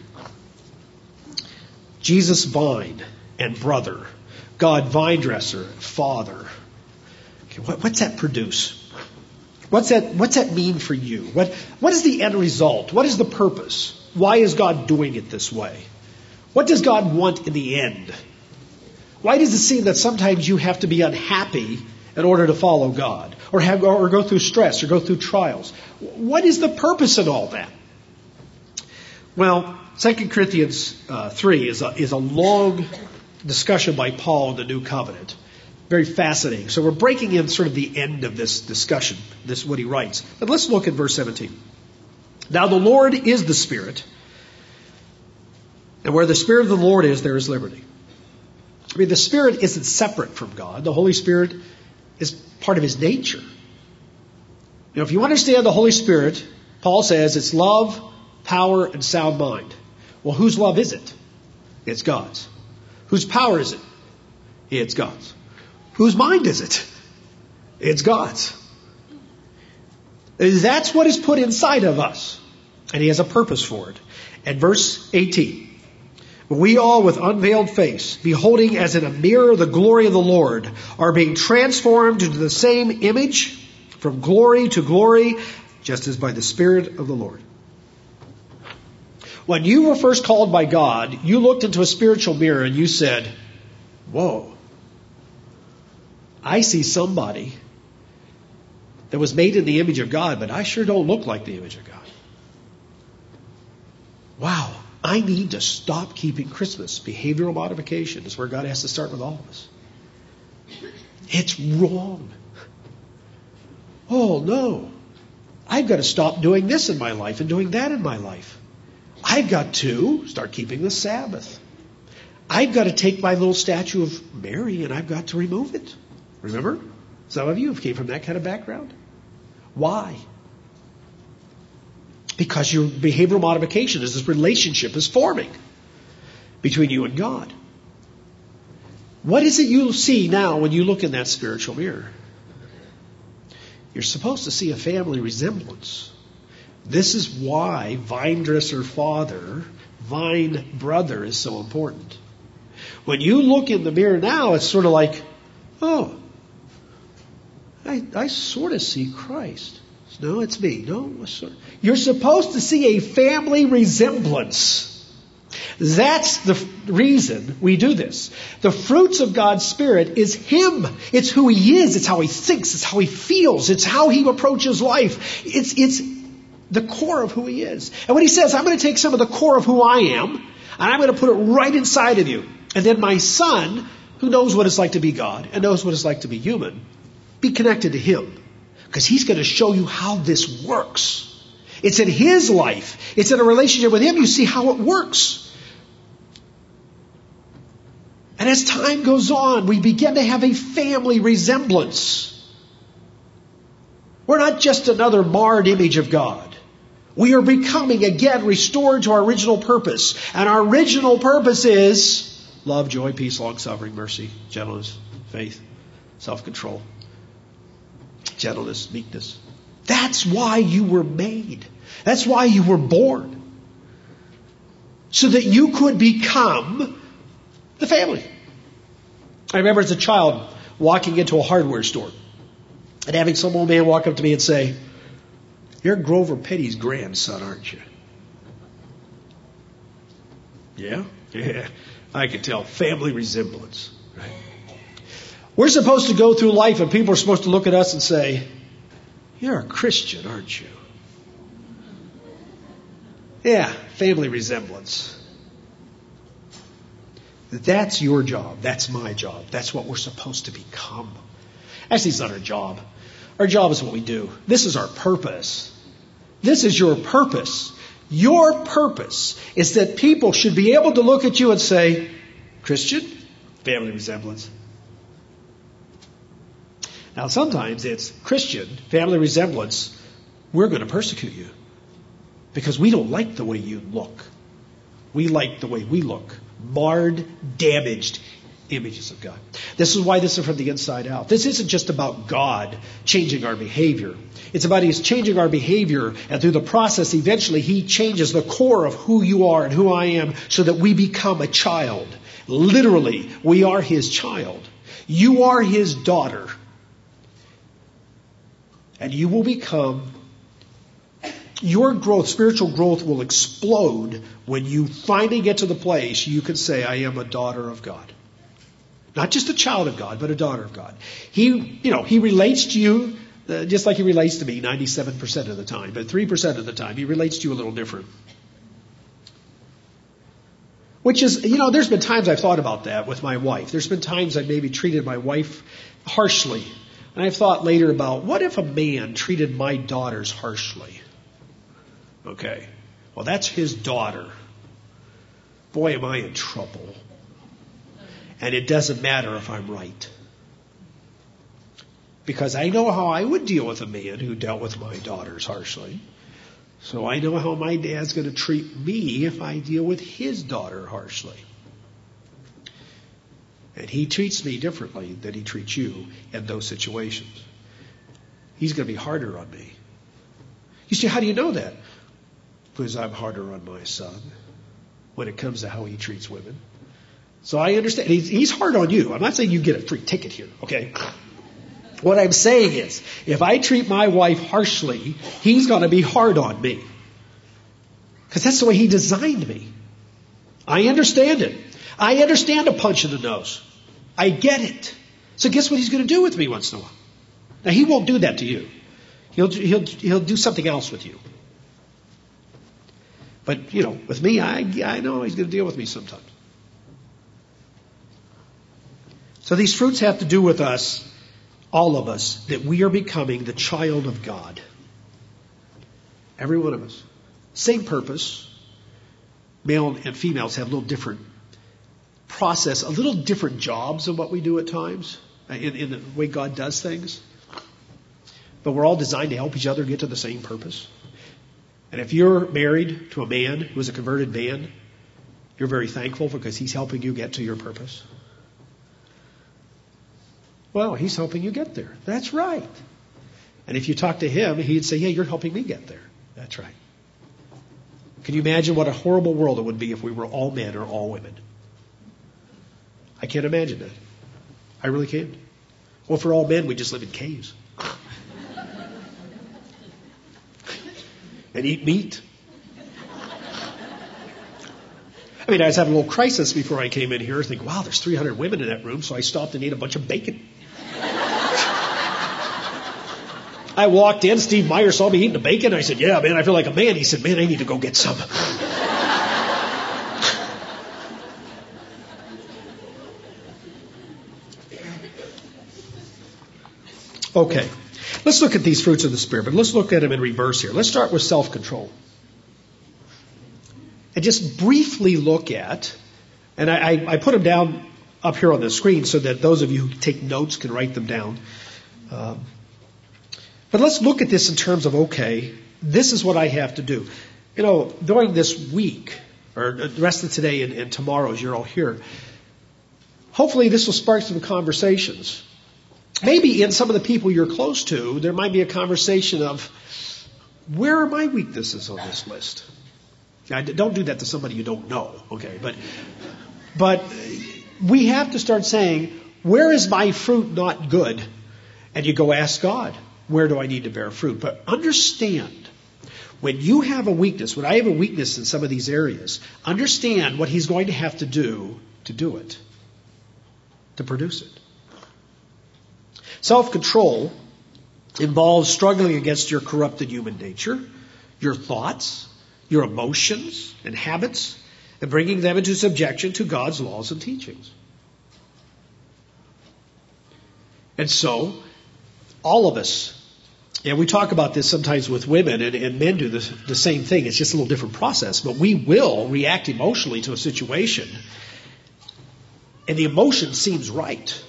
Speaker 2: Jesus, vine and brother. God, vine dresser, father. Okay, what's that produce? What's that mean for you? What is the end result? What is the purpose? Why is God doing it this way? What does God want in the end? Why does it seem that sometimes you have to be unhappy in order to follow God, or go through stress, or go through trials? What is the purpose in all that? Well, 2 Corinthians 3 is a long discussion by Paul in the New Covenant. Very fascinating. So we're breaking in sort of the end of this discussion. This is what he writes. But let's look at verse 17. Now the Lord is the Spirit, and where the Spirit of the Lord is, there is liberty. I mean, the Spirit isn't separate from God. The Holy Spirit is part of His nature. If you understand the Holy Spirit, Paul says it's love, power, and sound mind. Well, whose love is it? It's God's. Whose power is it? It's God's. Whose mind is it? It's God's. That's what is put inside of us. And He has a purpose for it. And verse 18. We all with unveiled face, beholding as in a mirror the glory of the Lord, are being transformed into the same image from glory to glory, just as by the Spirit of the Lord. When you were first called by God, you looked into a spiritual mirror and you said, whoa, I see somebody that was made in the image of God, but I sure don't look like the image of God. Wow. I need to stop keeping Christmas. Behavioral modification is where God has to start with all of us. It's wrong. Oh, no. I've got to stop doing this in my life and doing that in my life. I've got to start keeping the Sabbath. I've got to take my little statue of Mary and I've got to remove it. Remember? Some of you came from that kind of background. Why? Because your behavioral modification is this relationship is forming between you and God. What is it you'll see now when you look in that spiritual mirror? You're supposed to see a family resemblance. This is why vine dresser father, vine brother is so important. When you look in the mirror now, it's sort of like, oh, I sort of see Christ. No, it's me. No, you're supposed to see a family resemblance. That's the reason we do this. The fruits of God's Spirit is Him. It's who He is. It's how He thinks. It's how He feels. It's how He approaches life. It's the core of who He is. And when He says, I'm going to take some of the core of who I am, and I'm going to put it right inside of you. And then my son, who knows what it's like to be God and knows what it's like to be human, be connected to Him. Because He's going to show you how this works. It's in His life. It's in a relationship with Him. You see how it works. And as time goes on, we begin to have a family resemblance. We're not just another marred image of God. We are becoming, again, restored to our original purpose. And our original purpose is love, joy, peace, long-suffering, mercy, gentleness, faith, self-control, gentleness, meekness. That's why you were made. That's why you were born. So that you could become the family. I remember as a child walking into a hardware store and having some old man walk up to me and say, "You're Grover Petty's grandson, aren't you?" Yeah? Yeah. I could tell. Family resemblance. Right? We're supposed to go through life and people are supposed to look at us and say, "You're a Christian, aren't you?" Yeah, family resemblance. That's your job. That's my job. That's what we're supposed to become. Actually, it's not our job. Our job is what we do. This is our purpose. This is your purpose. Your purpose is that people should be able to look at you and say, "Christian, family resemblance." Now, sometimes it's Christian, family resemblance, we're going to persecute you because we don't like the way you look. We like the way we look. Marred, damaged images of God. This is why this is from the inside out. This isn't just about God changing our behavior. It's about He's changing our behavior, and through the process, eventually He changes the core of who you are and who I am so that we become a child. Literally, we are His child. You are His daughter. And you will become, your growth, spiritual growth will explode when you finally get to the place you can say, "I am a daughter of God." Not just a child of God, but a daughter of God. He relates to you just like He relates to me 97% of the time. But 3% of the time, He relates to you a little different. Which is, there's been times I've thought about that with my wife. There's been times I've maybe treated my wife harshly. And I've thought later about, what if a man treated my daughters harshly? Okay. Well, that's his daughter. Boy, am I in trouble. And it doesn't matter if I'm right. Because I know how I would deal with a man who dealt with my daughters harshly. So I know how my dad's going to treat me if I deal with his daughter harshly. And he treats me differently than he treats you in those situations. He's going to be harder on me. You see, how do you know that? Because I'm harder on my son when it comes to how he treats women. So I understand. He's hard on you. I'm not saying you get a free ticket here, okay? What I'm saying is, if I treat my wife harshly, he's going to be hard on me. Because that's the way he designed me. I understand it. I understand a punch in the nose. I get it. So guess what he's going to do with me once in a while? Now, he won't do that to you. He'll do something else with you. But, with me, I know he's going to deal with me sometimes. So these fruits have to do with us, all of us, that we are becoming the child of God. Every one of us. Same purpose. Male and females have a little different process, a little different jobs of what we do at times in the way God does things. But we're all designed to help each other get to the same purpose. And if you're married to a man who is a converted man, you're very thankful because he's helping you get to your purpose. Well, he's helping you get there. That's right. And if you talk to him, he'd say, "Yeah, you're helping me get there." That's right. Can you imagine what a horrible world it would be if we were all men or all women? I can't imagine that. I really can't. Well, if we're all men, we just live in caves. And eat meat. I mean, I was having a little crisis before I came in here. I think, wow, there's 300 women in that room, so I stopped and ate a bunch of bacon. I walked in, Steve Meyer saw me eating the bacon. I said, "Yeah, man, I feel like a man." He said, "Man, I need to go get some." Okay, let's look at these fruits of the Spirit, but let's look at them in reverse here. Let's start with self-control. And just briefly look at, and I put them down up here on the screen so that those of you who take notes can write them down. But let's look at this in terms of, okay, this is what I have to do. You know, during this week, or the rest of today and tomorrow as you're all here, hopefully this will spark some conversations. Maybe in some of the people you're close to, there might be a conversation of, where are my weaknesses on this list? Now, don't do that to somebody you don't know, okay? But we have to start saying, where is my fruit not good? And you go ask God, where do I need to bear fruit? But understand, when you have a weakness, when I have a weakness in some of these areas, understand what He's going to have to do it, to produce it. Self-control involves struggling against your corrupted human nature, your thoughts, your emotions and habits, and bringing them into subjection to God's laws and teachings. And so, all of us, and we talk about this sometimes with women, and men do the same thing. It's just a little different process. But we will react emotionally to a situation, and the emotion seems right.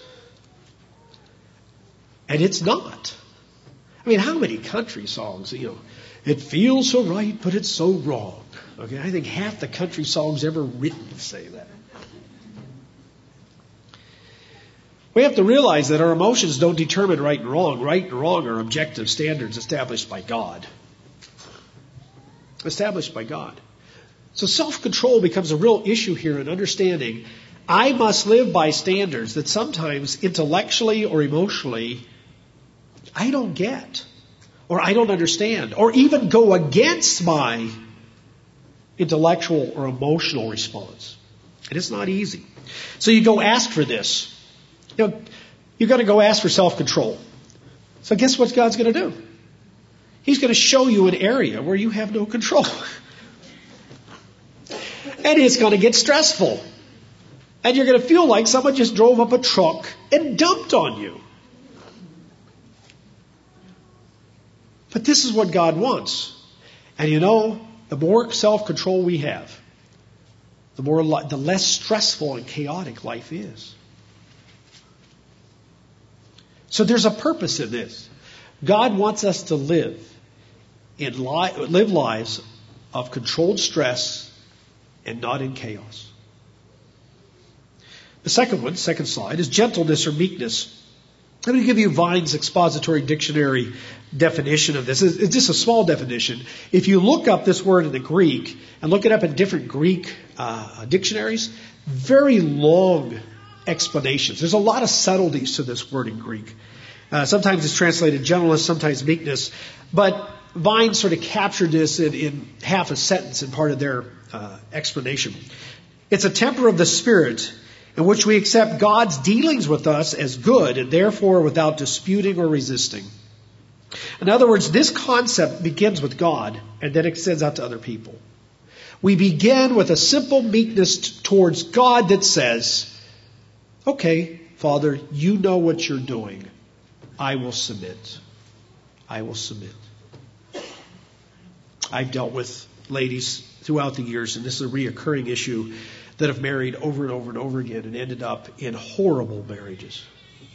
Speaker 2: And it's not. I mean, how many country songs, it feels so right, but it's so wrong. Okay, I think half the country songs ever written say that. We have to realize that our emotions don't determine right and wrong. Right and wrong are objective standards established by God. Established by God. So self-control becomes a real issue here in understanding I must live by standards that sometimes intellectually or emotionally I don't get, or I don't understand, or even go against my intellectual or emotional response. And it's not easy. So you go ask for this. You've got to go ask for self-control. So guess what God's going to do? He's going to show you an area where you have no control. And it's going to get stressful. And you're going to feel like someone just drove up a truck and dumped on you. But this is what God wants. And the more self-control we have, the less stressful and chaotic life is. So there's a purpose in this. God wants us to live lives of controlled stress and not in chaos. The second slide, is gentleness or meekness. Let me give you Vine's expository dictionary definition of this. It's just a small definition. If you look up this word in the Greek and look it up in different Greek dictionaries, very long explanations. There's a lot of subtleties to this word in Greek. Sometimes it's translated gentleness, sometimes meekness. But Vine sort of captured this in half a sentence in part of their explanation. It's a temper of the Spirit in which we accept God's dealings with us as good and therefore without disputing or resisting. In other words, this concept begins with God and then extends out to other people. We begin with a simple meekness towards God that says, okay, Father, you know what you're doing. I will submit. I will submit. I've dealt with ladies throughout the years, and this is a reoccurring issue, that have married over and over and over again and ended up in horrible marriages.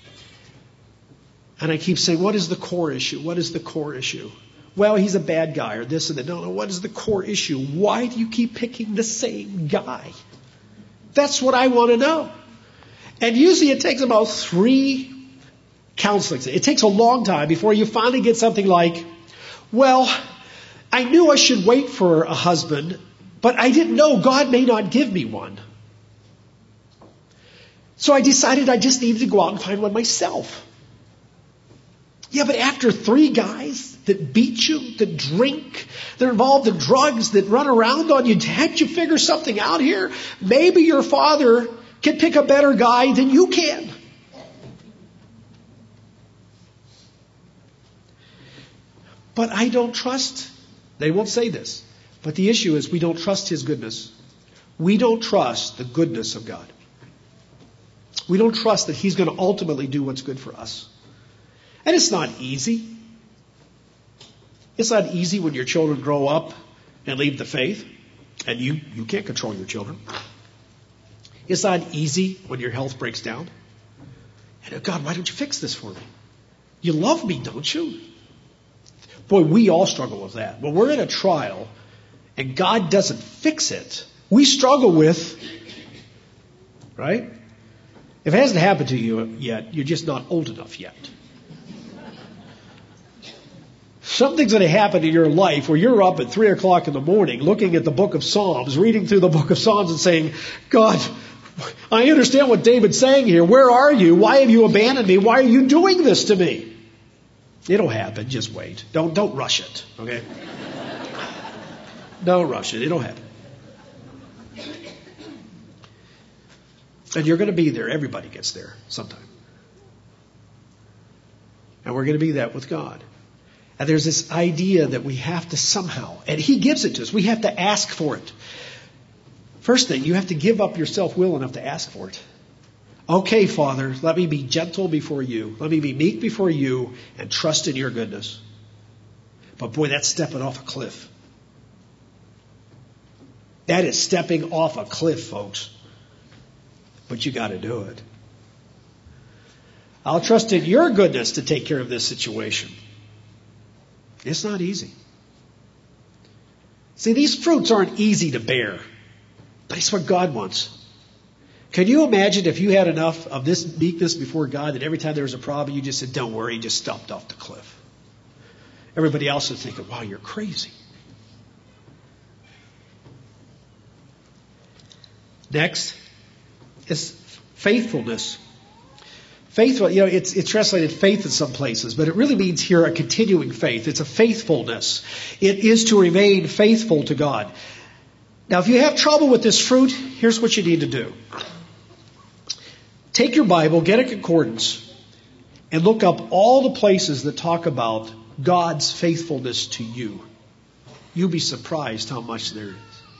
Speaker 2: And I keep saying, what is the core issue? What is the core issue? Well, he's a bad guy or this and that. No, what is the core issue? Why do you keep picking the same guy? That's what I want to know. And usually it takes about 3 counseling. It takes a long time before you finally get something like, well, I knew I should wait for a husband, but I didn't know God may not give me one. So I decided I just needed to go out and find one myself. Yeah, but after 3 guys that beat you, that drink, that are involved in drugs, that run around on you, can't you figure something out here? Maybe your father can pick a better guy than you can. But I don't trust. They won't say this. But the issue is we don't trust His goodness. We don't trust the goodness of God. We don't trust that He's going to ultimately do what's good for us. And it's not easy. It's not easy when your children grow up and leave the faith, and you can't control your children. It's not easy when your health breaks down. And God, why don't you fix this for me? You love me, don't you? Boy, we all struggle with that. When we're in a trial and God doesn't fix it, we struggle with, right? If it hasn't happened to you yet, you're just not old enough yet. Something's going to happen in your life where you're up at 3 o'clock in the morning looking at the book of Psalms, reading through the book of Psalms and saying, God, I understand what David's saying here. Where are you? Why have you abandoned me? Why are you doing this to me? It'll happen. Just wait. Don't rush it. Okay? Don't rush it. It'll happen. And you're going to be there. Everybody gets there sometime. And we're going to be that with God. And there's this idea that we have to somehow, and He gives it to us. We have to ask for it. First thing, you have to give up your self-will enough to ask for it. Okay, Father, let me be gentle before you. Let me be meek before you and trust in your goodness. But boy, that's stepping off a cliff. That is stepping off a cliff, folks. But you got to do it. I'll trust in your goodness to take care of this situation. It's not easy. See, these fruits aren't easy to bear. But it's what God wants. Can you imagine if you had enough of this meekness before God that every time there was a problem, you just said, don't worry, you just stomped off the cliff? Everybody else is thinking, wow, you're crazy. Next is faithfulness. Faithful, it's translated faith in some places, but it really means here a continuing faith. It's a faithfulness. It is to remain faithful to God. Now, if you have trouble with this fruit, here's what you need to do. Take your Bible, get a concordance, and look up all the places that talk about God's faithfulness to you. You'll be surprised how much there is.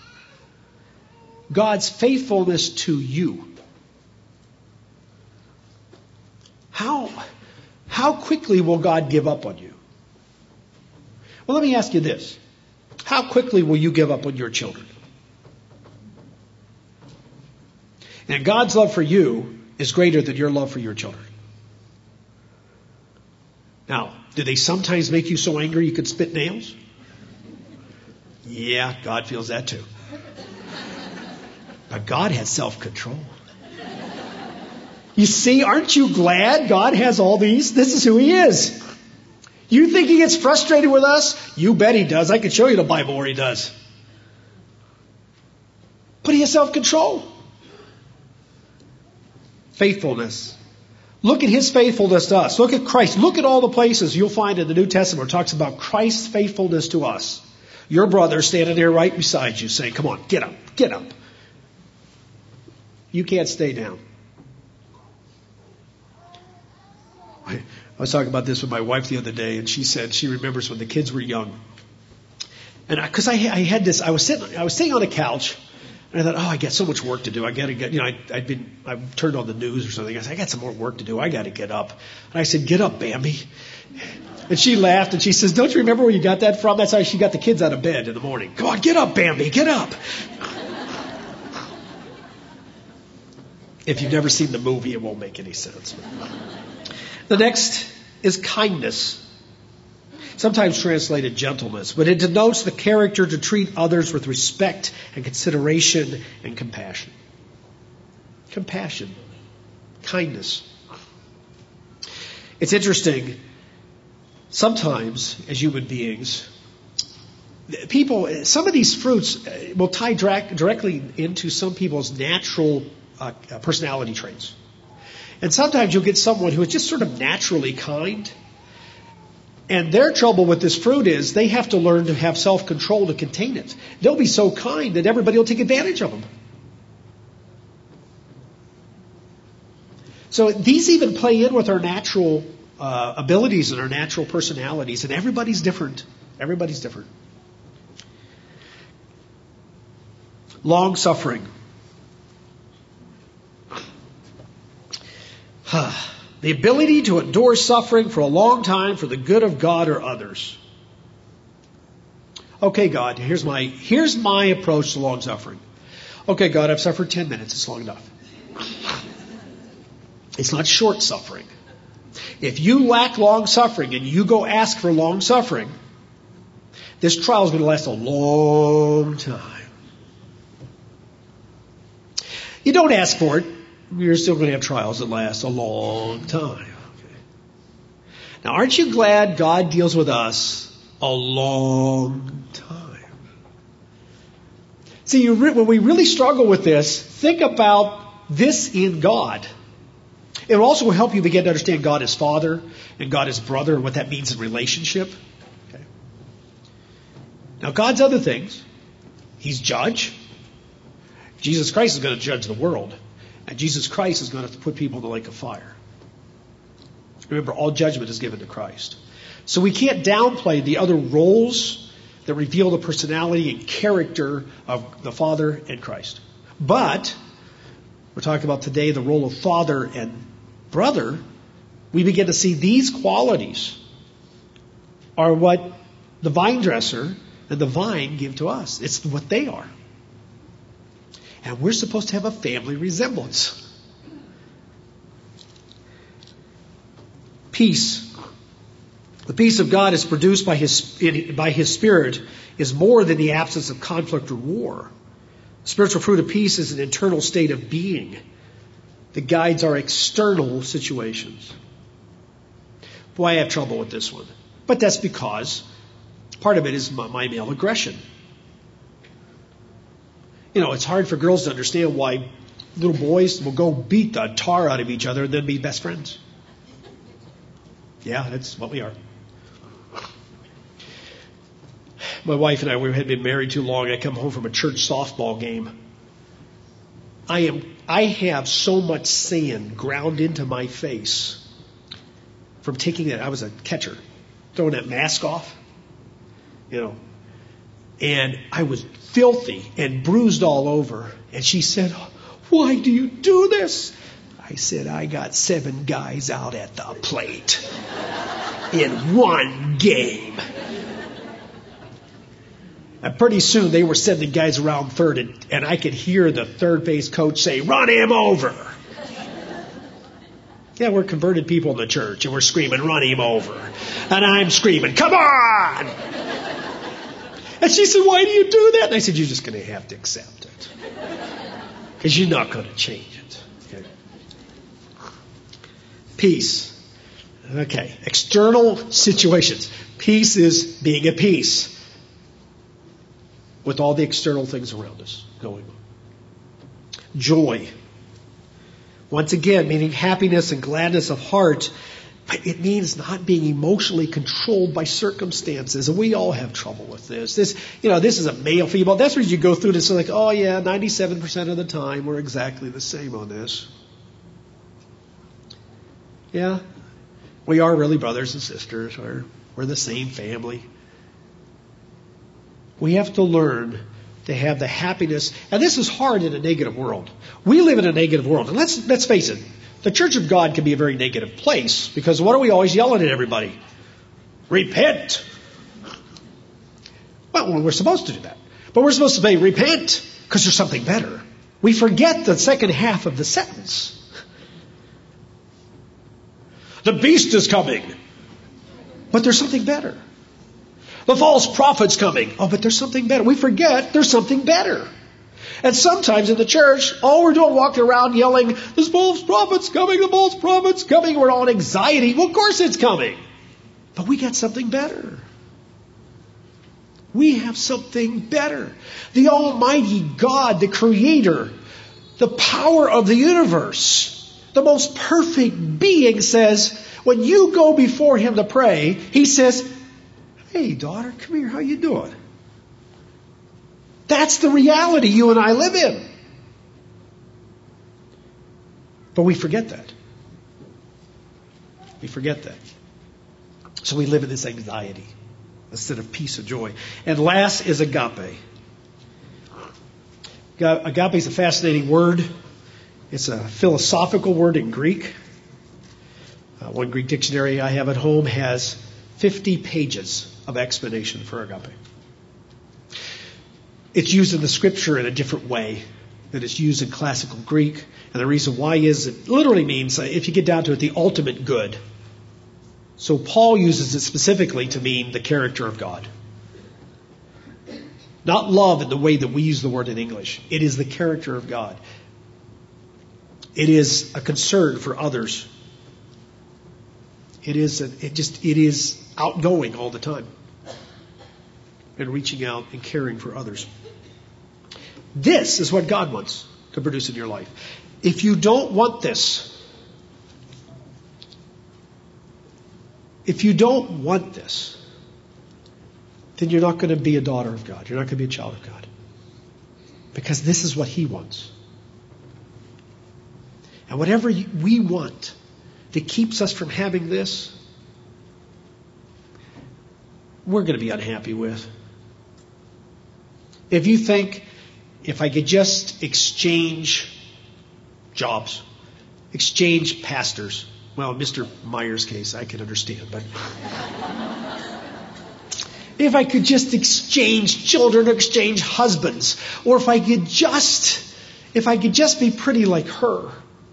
Speaker 2: God's faithfulness to you. How quickly will God give up on you? Well, let me ask you this. How quickly will you give up on your children? And God's love for you is greater than your love for your children. Now, do they sometimes make you so angry you could spit nails? Yeah, God feels that too. But God has self-control. You see, aren't you glad God has all these? This is who He is. You think He gets frustrated with us? You bet He does. I can show you the Bible where He does. But He has self-control. Faithfulness. Look at His faithfulness to us. Look at Christ. Look at all the places you'll find in the New Testament where it talks about Christ's faithfulness to us. Your brother standing there right beside you saying, come on, get up, get up. You can't stay down. I was talking about this with my wife the other day, and she said she remembers when the kids were young. And because I had this, I was sitting on a couch, and I thought, oh, I got so much work to do. I got to get, I turned on the news or something. I said, I got some more work to do. I got to get up. And I said, get up, Bambi. And she laughed, and she says, don't you remember where you got that from? That's how she got the kids out of bed in the morning. Come on, get up, Bambi, get up. If you've never seen the movie, it won't make any sense. The next is kindness. Sometimes translated gentleness, but it denotes the character to treat others with respect and consideration and compassion. Compassion. Kindness. It's interesting. Sometimes, as human beings, people, some of these fruits will tie directly into some people's natural personality traits. And sometimes you'll get someone who is just sort of naturally kind. And their trouble with this fruit is they have to learn to have self-control to contain it. They'll be so kind that everybody will take advantage of them. So these even play in with our natural abilities and our natural personalities. And everybody's different. Everybody's different. Long-suffering. The ability to endure suffering for a long time for the good of God or others. Okay, God, here's my approach to long suffering. Okay, God, I've suffered 10 minutes. It's long enough. It's not short suffering. If you lack long suffering and you go ask for long suffering, This trial is going to last a long time. You don't ask for it. You're still going to have trials that last a long time. Okay. Now, aren't you glad God deals with us a long time? See, when we really struggle with this, think about this in God. It will also help you begin to understand God as Father and God as brother and what that means in relationship. Okay. Now, God's other things. He's judge. Jesus Christ is going to judge the world. And Jesus Christ is going to put people in the lake of fire. Remember, all judgment is given to Christ. So we can't downplay the other roles that reveal the personality and character of the Father and Christ. But we're talking about today the role of father and brother. We begin to see these qualities are what the vine dresser and the vine give to us. It's what they are. And we're supposed to have a family resemblance. Peace. The peace of God is produced by His Spirit is more than the absence of conflict or war. Spiritual fruit of peace is an internal state of being that guides our external situations. Boy, I have trouble with this one. But that's because part of it is my male aggression. You know, it's hard for girls to understand why little boys will go beat the tar out of each other and then be best friends. Yeah, that's what we are. My wife and I, had been married too long. I come home from a church softball game. I have so much sand ground into my face from taking that. I was a catcher, throwing that mask off, you know. And I was filthy and bruised all over. And she said, "Why do you do this?" I said, "I got 7 guys out at the plate in one game." And pretty soon they were sending guys around third, and I could hear the third base coach say, "Run him over." Yeah, we're converted people in the church, and we're screaming, "Run him over." And I'm screaming, "Come on!" And she said, "Why do you do that?" And I said, "You're just going to have to accept it. Because you're not going to change it." Okay. Peace. Okay. External situations. Peace is being at peace with all the external things around us going on. Joy. Once again, meaning happiness and gladness of heart, but it means not being emotionally controlled by circumstances. And we all have trouble with this. This is a male, female. That's where you go through this and like, oh yeah, 97% of the time we're exactly the same on this. Yeah, we are really brothers and sisters. We're the same family. We have to learn to have the happiness. And this is hard in a negative world. We live in a negative world. And let's face it. The Church of God can be a very negative place because what are we always yelling at everybody? Repent. Well, we're supposed to do that. But we're supposed to say repent because there's something better. We forget the second half of the sentence. The beast is coming. But there's something better. The false prophet's coming. Oh, but there's something better. We forget there's something better. And sometimes in the church, all we're doing walking around yelling, "This false prophet's coming, the false prophet's coming." We're all in anxiety. Well, of course it's coming. But we got something better. We have something better. The Almighty God, the Creator, the power of the universe, the most perfect being says, when you go before Him to pray, He says, "Hey, daughter, come here. How you doing?" That's the reality you and I live in. But we forget that. We forget that. So we live in this anxiety instead of peace and joy. And last is agape. Agape is a fascinating word. It's a philosophical word in Greek. One Greek dictionary I have at home has 50 pages of explanation for agape. It's used in the Scripture in a different way than it's used in classical Greek. And the reason why is it literally means, if you get down to it, the ultimate good. So Paul uses it specifically to mean the character of God. Not love in the way that we use the word in English. It is the character of God. It is a concern for others. It is outgoing all the time. And reaching out and caring for others. This is what God wants to produce in your life. If you don't want this, then you're not going to be a daughter of God. You're not going to be a child of God. Because this is what He wants. And whatever we want that keeps us from having this, we're going to be unhappy with. If you think, if I could just exchange jobs, exchange pastors. Well, in Mr. Meyer's case, I can understand, but if I could just exchange children, exchange husbands, or if I could just be pretty like her,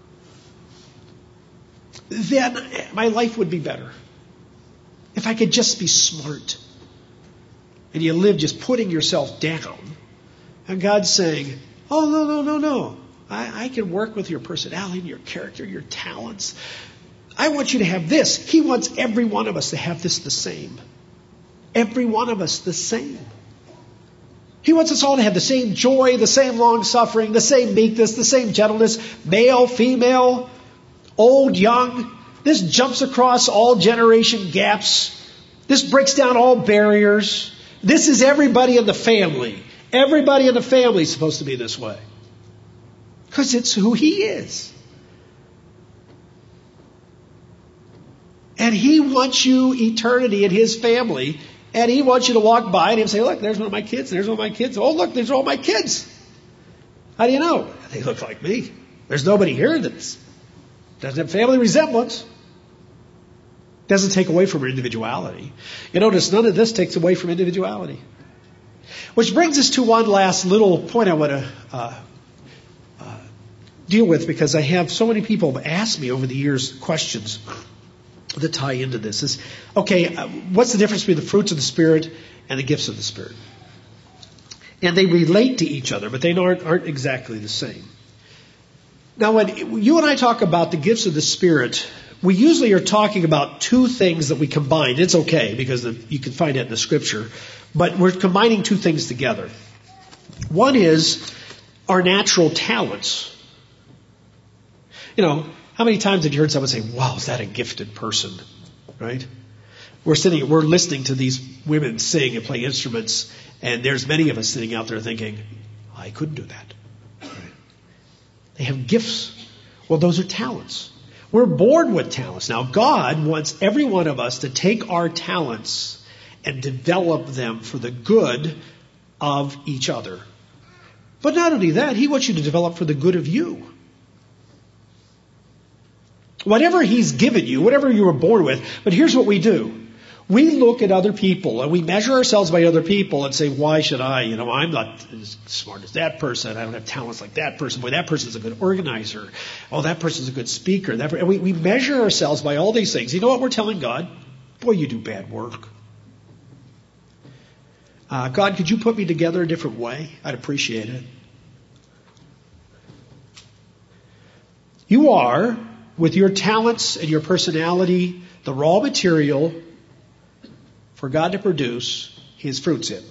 Speaker 2: then my life would be better. If I could just be smart. And you live just putting yourself down. And God's saying, oh, no. I can work with your personality, your character, your talents. I want you to have this. He wants every one of us to have this the same. Every one of us the same. He wants us all to have the same joy, the same long suffering, the same meekness, the same gentleness, male, female, old, young. This jumps across all generation gaps. This breaks down all barriers. This is everybody in the family. Everybody in the family is supposed to be this way. Because it's who He is. And He wants you eternity in His family. And He wants you to walk by and Him say, look, there's one of my kids. There's one of my kids. Oh, look, there's all my kids. How do you know? They look like me. There's nobody here that doesn't have family resemblance. Doesn't take away from her individuality. You notice none of this takes away from individuality. Which brings us to one last little point I want to deal with, because I have so many people have asked me over the years questions that tie into this. Is, okay, what's the difference between the fruits of the Spirit and the gifts of the Spirit? And they relate to each other, but they aren't exactly the same. Now, when you and I talk about the gifts of the Spirit, we usually are talking about two things that we combine. It's okay, because you can find it in the Scripture. But we're combining two things together. One is our natural talents. You know, how many times have you heard someone say, wow, is that a gifted person? Right? We're listening to these women sing and play instruments, and there's many of us sitting out there thinking, I couldn't do that. Right? They have gifts. Well, those are talents. We're born with talents. Now, God wants every one of us to take our talents and develop them for the good of each other. But not only that, He wants you to develop for the good of you. Whatever He's given you, whatever you were born with. But here's what we do. We look at other people and we measure ourselves by other people and say, why should I? You know, I'm not as smart as that person. I don't have talents like that person. Boy, that person's a good organizer. Oh, that person's a good speaker. And we measure ourselves by all these things. You know what we're telling God? Boy, you do bad work. God, could you put me together a different way? I'd appreciate it. You are, with your talents and your personality, the raw material for God to produce His fruits in.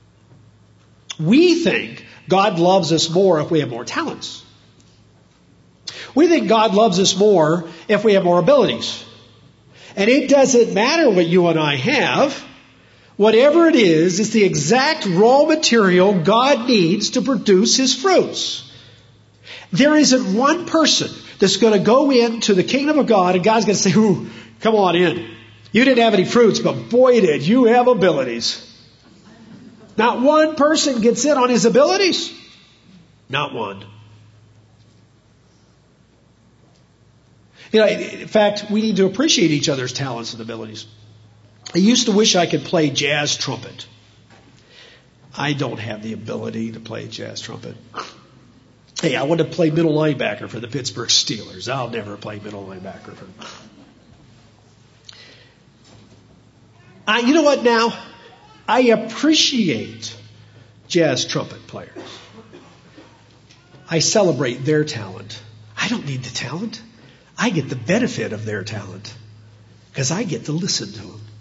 Speaker 2: We think God loves us more if we have more talents. We think God loves us more if we have more abilities. And it doesn't matter what you and I have. Whatever it is, it's the exact raw material God needs to produce His fruits. There isn't one person that's going to go into the kingdom of God and God's going to say, ooh, come on in. You didn't have any fruits, but boy did you have abilities. Not one person gets in on his abilities. Not one. You know, in fact, we need to appreciate each other's talents and abilities. I used to wish I could play jazz trumpet. I don't have the ability to play jazz trumpet. Hey, I want to play middle linebacker for the Pittsburgh Steelers. I'll never play middle linebacker for them. You know what now? I appreciate jazz trumpet players. I celebrate their talent. I don't need the talent. I get the benefit of their talent because I get to listen to them.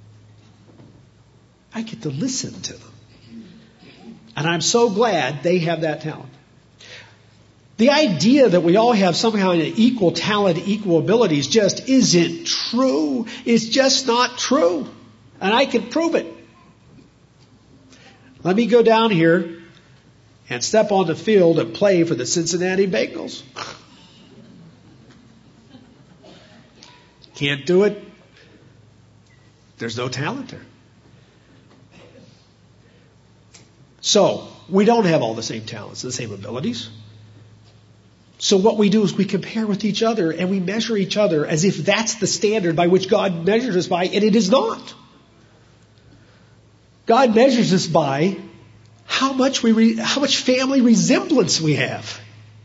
Speaker 2: I get to listen to them. And I'm so glad they have that talent. The idea that we all have some kind of equal talent, equal abilities just isn't true. It's just not true. And I can prove it. Let me go down here and step on the field and play for the Cincinnati Bengals. Can't do it. There's no talent there. So, we don't have all the same talents, the same abilities. So what we do is we compare with each other and we measure each other as if that's the standard by which God measures us by, and it is not. God measures us by how much family resemblance we have.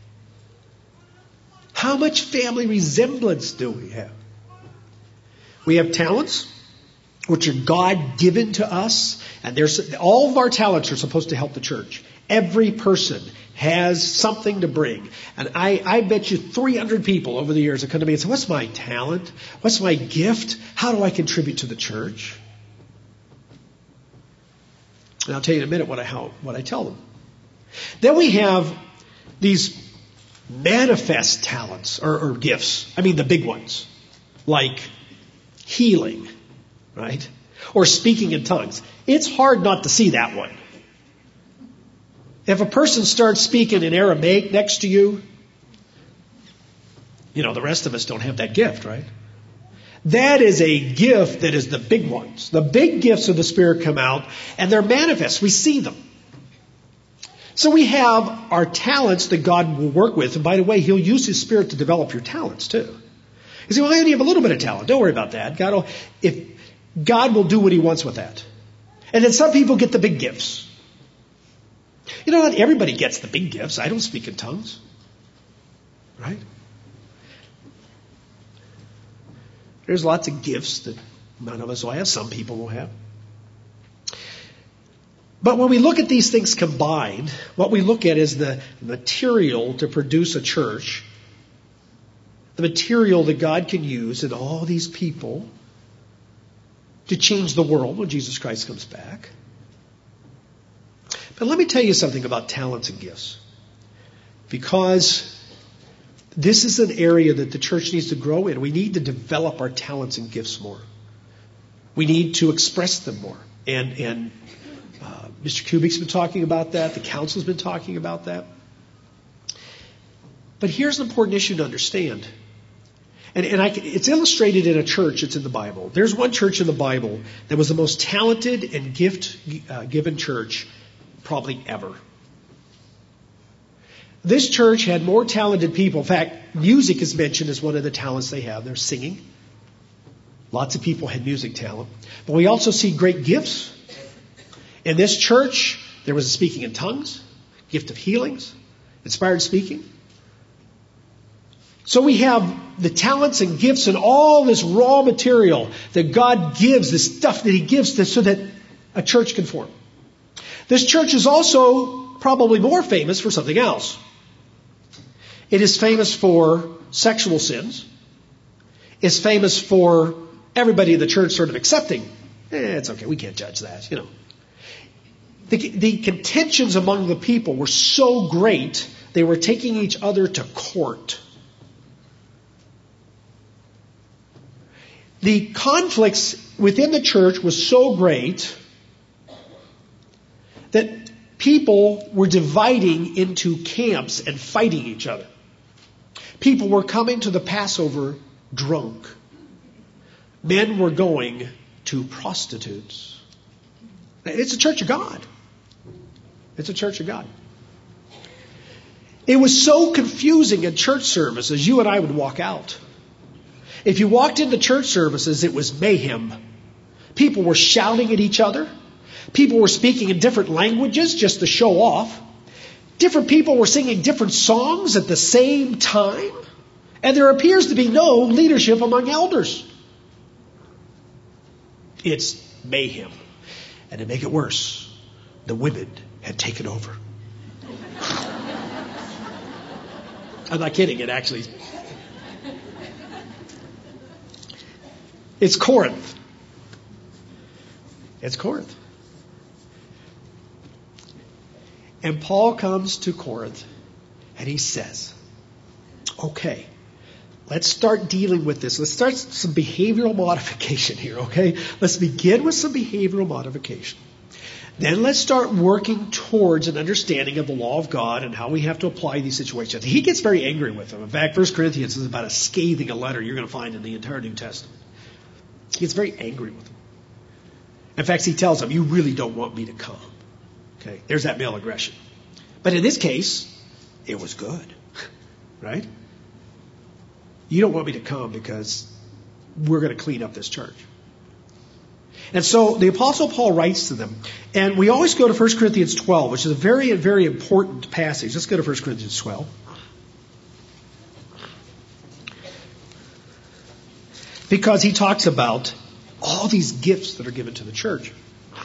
Speaker 2: How much family resemblance do we have? We have talents which are God-given to us, and all of our talents are supposed to help the church. Every person has something to bring. And I bet you 300 people over the years have come to me and said, what's my talent? What's my gift? How do I contribute to the church? And I'll tell you in a minute what I tell them. Then we have these manifest talents or gifts. I mean the big ones. Like healing, right? Or speaking in tongues. It's hard not to see that one. If a person starts speaking in Aramaic next to you, the rest of us don't have that gift, right? That is a gift that is the big ones. The big gifts of the Spirit come out and they're manifest. We see them. So we have our talents that God will work with. And by the way, He'll use His Spirit to develop your talents too. You say, well, I only have a little bit of talent. Don't worry about that. God will do what He wants with that. And then some people get the big gifts. Not everybody gets the big gifts. I don't speak in tongues. Right? There's lots of gifts that none of us will have. Some people will have. But when we look at these things combined, what we look at is the material to produce a church, the material that God can use in all these people to change the world when Jesus Christ comes back. But let me tell you something about talents and gifts. Because this is an area that the church needs to grow in. We need to develop our talents and gifts more. We need to express them more. And Mr. Kubik's been talking about that. The council's been talking about that. But here's an important issue to understand. It's illustrated in a church. It's in the Bible. There's one church in the Bible that was the most talented and gift-given church probably ever. This church had more talented people. In fact, music is mentioned as one of the talents they have. They're singing. Lots of people had music talent. But we also see great gifts. In this church, there was a speaking in tongues, gift of healings, inspired speaking. So we have the talents and gifts and all this raw material that God gives, this stuff that He gives so that a church can form. This church is also probably more famous for something else. It is famous for sexual sins. It's famous for everybody in the church sort of accepting, it's okay, we can't judge that, The contentions among the people were so great, they were taking each other to court. The conflicts within the church was so great that people were dividing into camps and fighting each other. People were coming to the Passover drunk. Men were going to prostitutes. It's a church of God. It's a church of God. It was so confusing in church services, you and I would walk out. If you walked into church services, it was mayhem. People were shouting at each other. People were speaking in different languages just to show off. Different people were singing different songs at the same time. And there appears to be no leadership among elders. It's mayhem. And to make it worse, the women had taken over. I'm not kidding, it actually. It's Corinth. It's Corinth. And Paul comes to Corinth and he says, okay, let's start dealing with this. Let's start some behavioral modification here, okay? Let's begin with some behavioral modification. Then let's start working towards an understanding of the law of God and how we have to apply these situations. He gets very angry with them. In fact, 1 Corinthians is about as scathing a letter you're going to find in the entire New Testament. He gets very angry with them. In fact, he tells them, you really don't want me to come. Okay, there's that male aggression. But in this case, it was good, right? You don't want me to come because we're going to clean up this church. And so the Apostle Paul writes to them. And we always go to 1 Corinthians 12, which is a very, very important passage. Let's go to 1 Corinthians 12. Because he talks about all these gifts that are given to the church.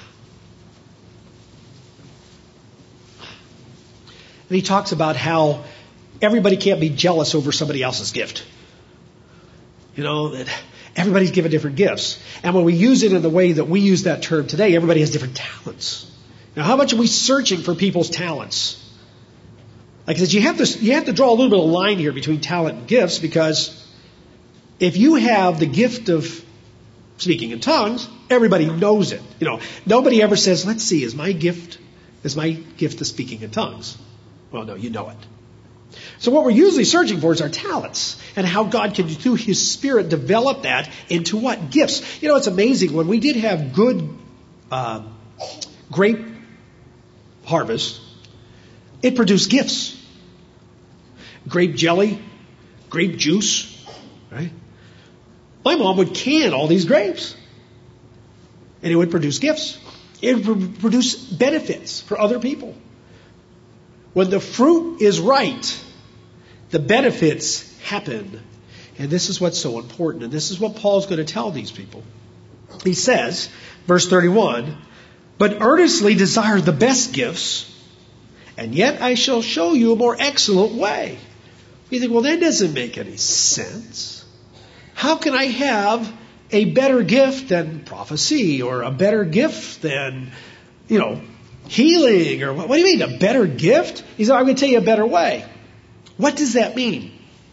Speaker 2: And he talks about how everybody can't be jealous over somebody else's gift. You know, that everybody's given different gifts. And when we use it in the way that we use that term today, everybody has different talents. Now, how much are we searching for people's talents? Like I said, you have to draw a little bit of a line here between talent and gifts, because if you have the gift of speaking in tongues, everybody knows it. You know, nobody ever says, let's see, is my gift the speaking in tongues? Well, no, you know it. So what we're usually searching for is our talents and how God can, through His Spirit, develop that into what? Gifts. You know, it's amazing. When we did have good grape harvest, it produced gifts. Grape jelly, grape juice, right? My mom would can all these grapes, and it would produce gifts. It would produce benefits for other people. When the fruit is right, the benefits happen. And this is what's so important. And this is what Paul's going to tell these people. He says, verse 31, but earnestly desire the best gifts, and yet I shall show you a more excellent way. You think, well, that doesn't make any sense. How can I have a better gift than prophecy, or a better gift than, healing, or what do you mean, a better gift? He said, I'm going to tell you a better way. What does that mean?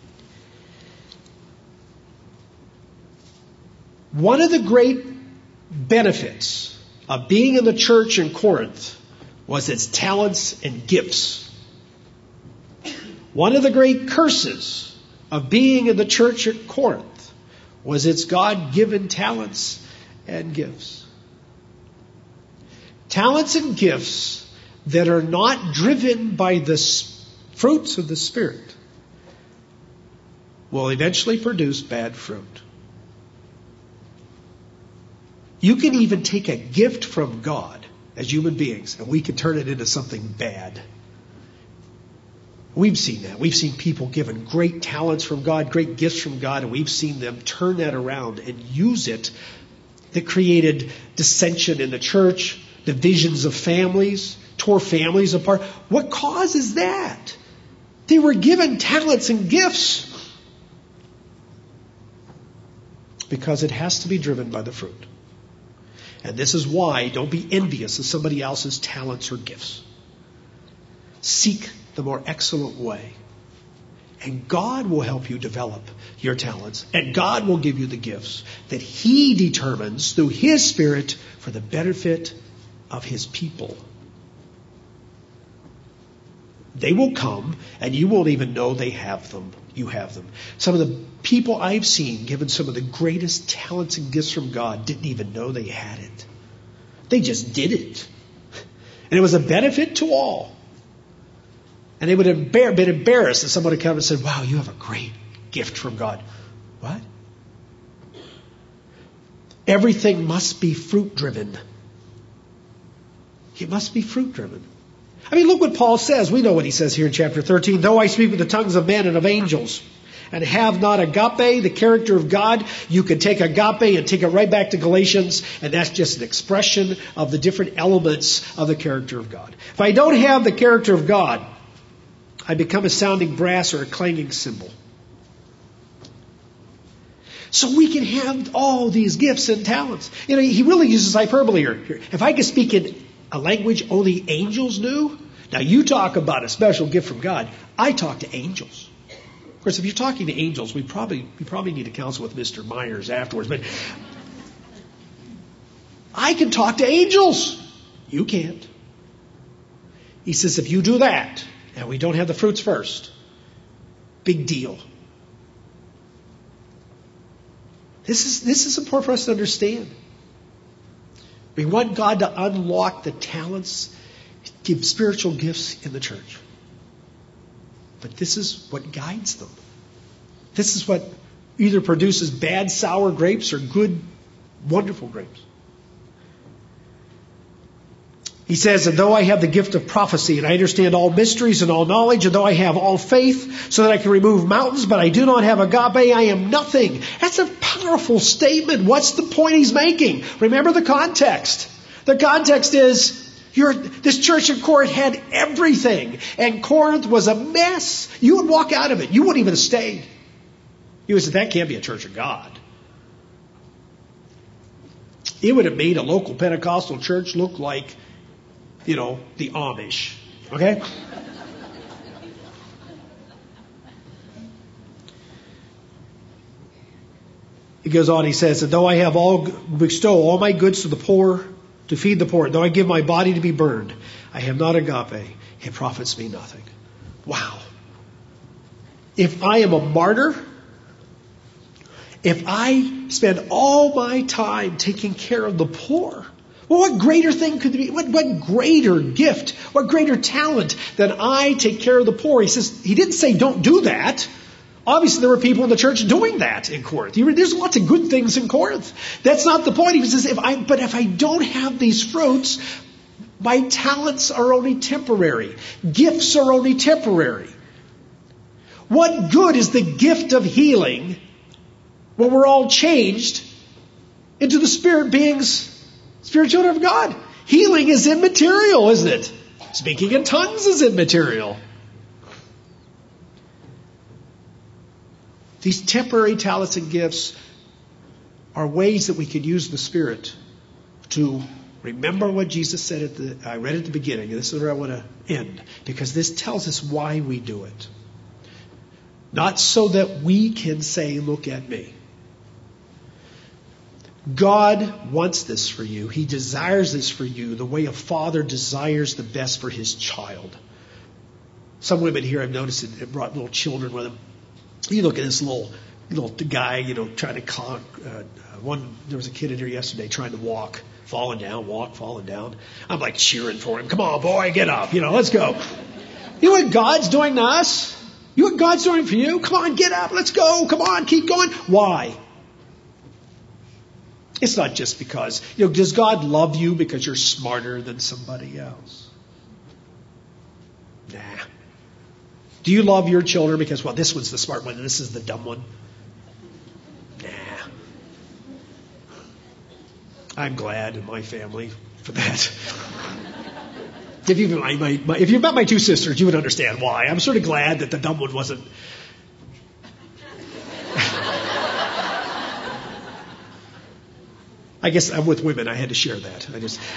Speaker 2: One of the great benefits of being in the church in Corinth was its talents and gifts. One of the great curses of being in the church at Corinth was its God-given talents and gifts. Talents and gifts that are not driven by the fruits of the Spirit will eventually produce bad fruit. You can even take a gift from God as human beings, and we can turn it into something bad. We've seen that. We've seen people given great talents from God, great gifts from God, and we've seen them turn that around and use it. That created dissension in the church, divisions of families, tore families apart. What causes that? They were given talents and gifts. Because it has to be driven by the fruit. And this is why don't be envious of somebody else's talents or gifts. Seek the more excellent way. And God will help you develop your talents. And God will give you the gifts that He determines through His Spirit for the benefit of His people. They will come and you won't even know they have them. You have them. Some of the people I've seen given some of the greatest talents and gifts from God didn't even know they had it. They just did it. And it was a benefit to all. And they would have been embarrassed if someone had come and said, wow, you have a great gift from God. What? Everything must be fruit-driven. It must be fruit-driven. I mean, look what Paul says. We know what he says here in chapter 13. Though I speak with the tongues of men and of angels, and have not agape, the character of God, you can take agape and take it right back to Galatians, and that's just an expression of the different elements of the character of God. If I don't have the character of God, I become a sounding brass or a clanging cymbal. So we can have all these gifts and talents. You know, he really uses hyperbole here. If I could speak in a language only angels knew, now you talk about a special gift from God. I talk to angels. Of course, if you're talking to angels, we probably need to counsel with Mr. Myers afterwards. But I can talk to angels. You can't. He says, if you do that, and we don't have the fruits first, big deal. This is important for us to understand. We want God to unlock the talents, give spiritual gifts in the church. But this is what guides them. This is what either produces bad, sour grapes or good, wonderful grapes. He says, and though I have the gift of prophecy, and I understand all mysteries and all knowledge, and though I have all faith, so that I can remove mountains, but I do not have agape, I am nothing. That's a powerful statement. What's the point he's making? Remember the context. The context is, this church in Corinth had everything, and Corinth was a mess. You would walk out of it. You wouldn't even have stayed. You would say, that can't be a church of God. It would have made a local Pentecostal church look like, you know, the Amish. Okay? He goes on, he says, and though I have bestow all my goods to the poor, to feed the poor, though I give my body to be burned, I have not agape, it profits me nothing. Wow. If I am a martyr, if I spend all my time taking care of the poor, well, what greater thing could there be? What greater gift, what greater talent than I take care of the poor? He says, he didn't say don't do that. Obviously, there were people in the church doing that in Corinth. There's lots of good things in Corinth. That's not the point. He says, if I don't have these fruits, my talents are only temporary. Gifts are only temporary. What good is the gift of healing when we're all changed into the spirit beings, spirit children of God? Healing is immaterial, isn't it? Speaking in tongues is immaterial. These temporary talents and gifts are ways that we can use the Spirit to remember what Jesus said I read at the beginning. And this is where I want to end, because this tells us why we do it. Not so that we can say, look at me. God wants this for you. He desires this for you the way a father desires the best for his child. Some women here, I've noticed, have brought little children with them. You look at this little guy, trying to there was a kid in here yesterday trying to walk, falling down. I'm like cheering for him. Come on, boy, get up. Let's go. You know what God's doing to us? You know what God's doing for you? Come on, get up. Let's go. Come on, keep going. Why? It's not just because, does God love you because you're smarter than somebody else? Nah. Do you love your children because, this one's the smart one and this is the dumb one? Nah. I'm glad in my family for that. If you met my two sisters, you would understand why. I'm sort of glad that the dumb one wasn't. I guess I'm with women. I had to share that.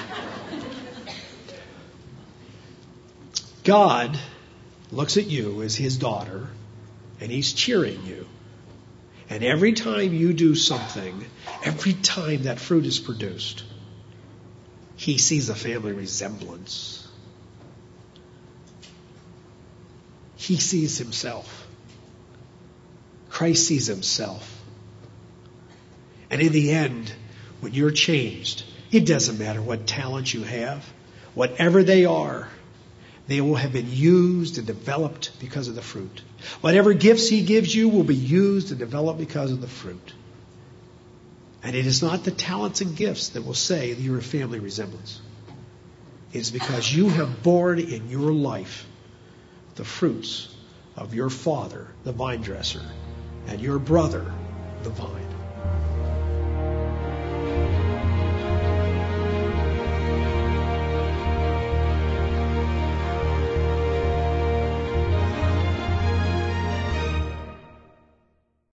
Speaker 2: God looks at you as his daughter, and he's cheering you. And every time you do something, every time that fruit is produced, he sees a family resemblance. He sees himself. Christ sees himself. And in the end, when you're changed, it doesn't matter what talent you have. Whatever they are, they will have been used and developed because of the fruit. Whatever gifts he gives you will be used and developed because of the fruit. And it is not the talents and gifts that will say that you're a family resemblance. It is because you have borne in your life the fruits of your Father, the vine dresser, and your brother, the vine.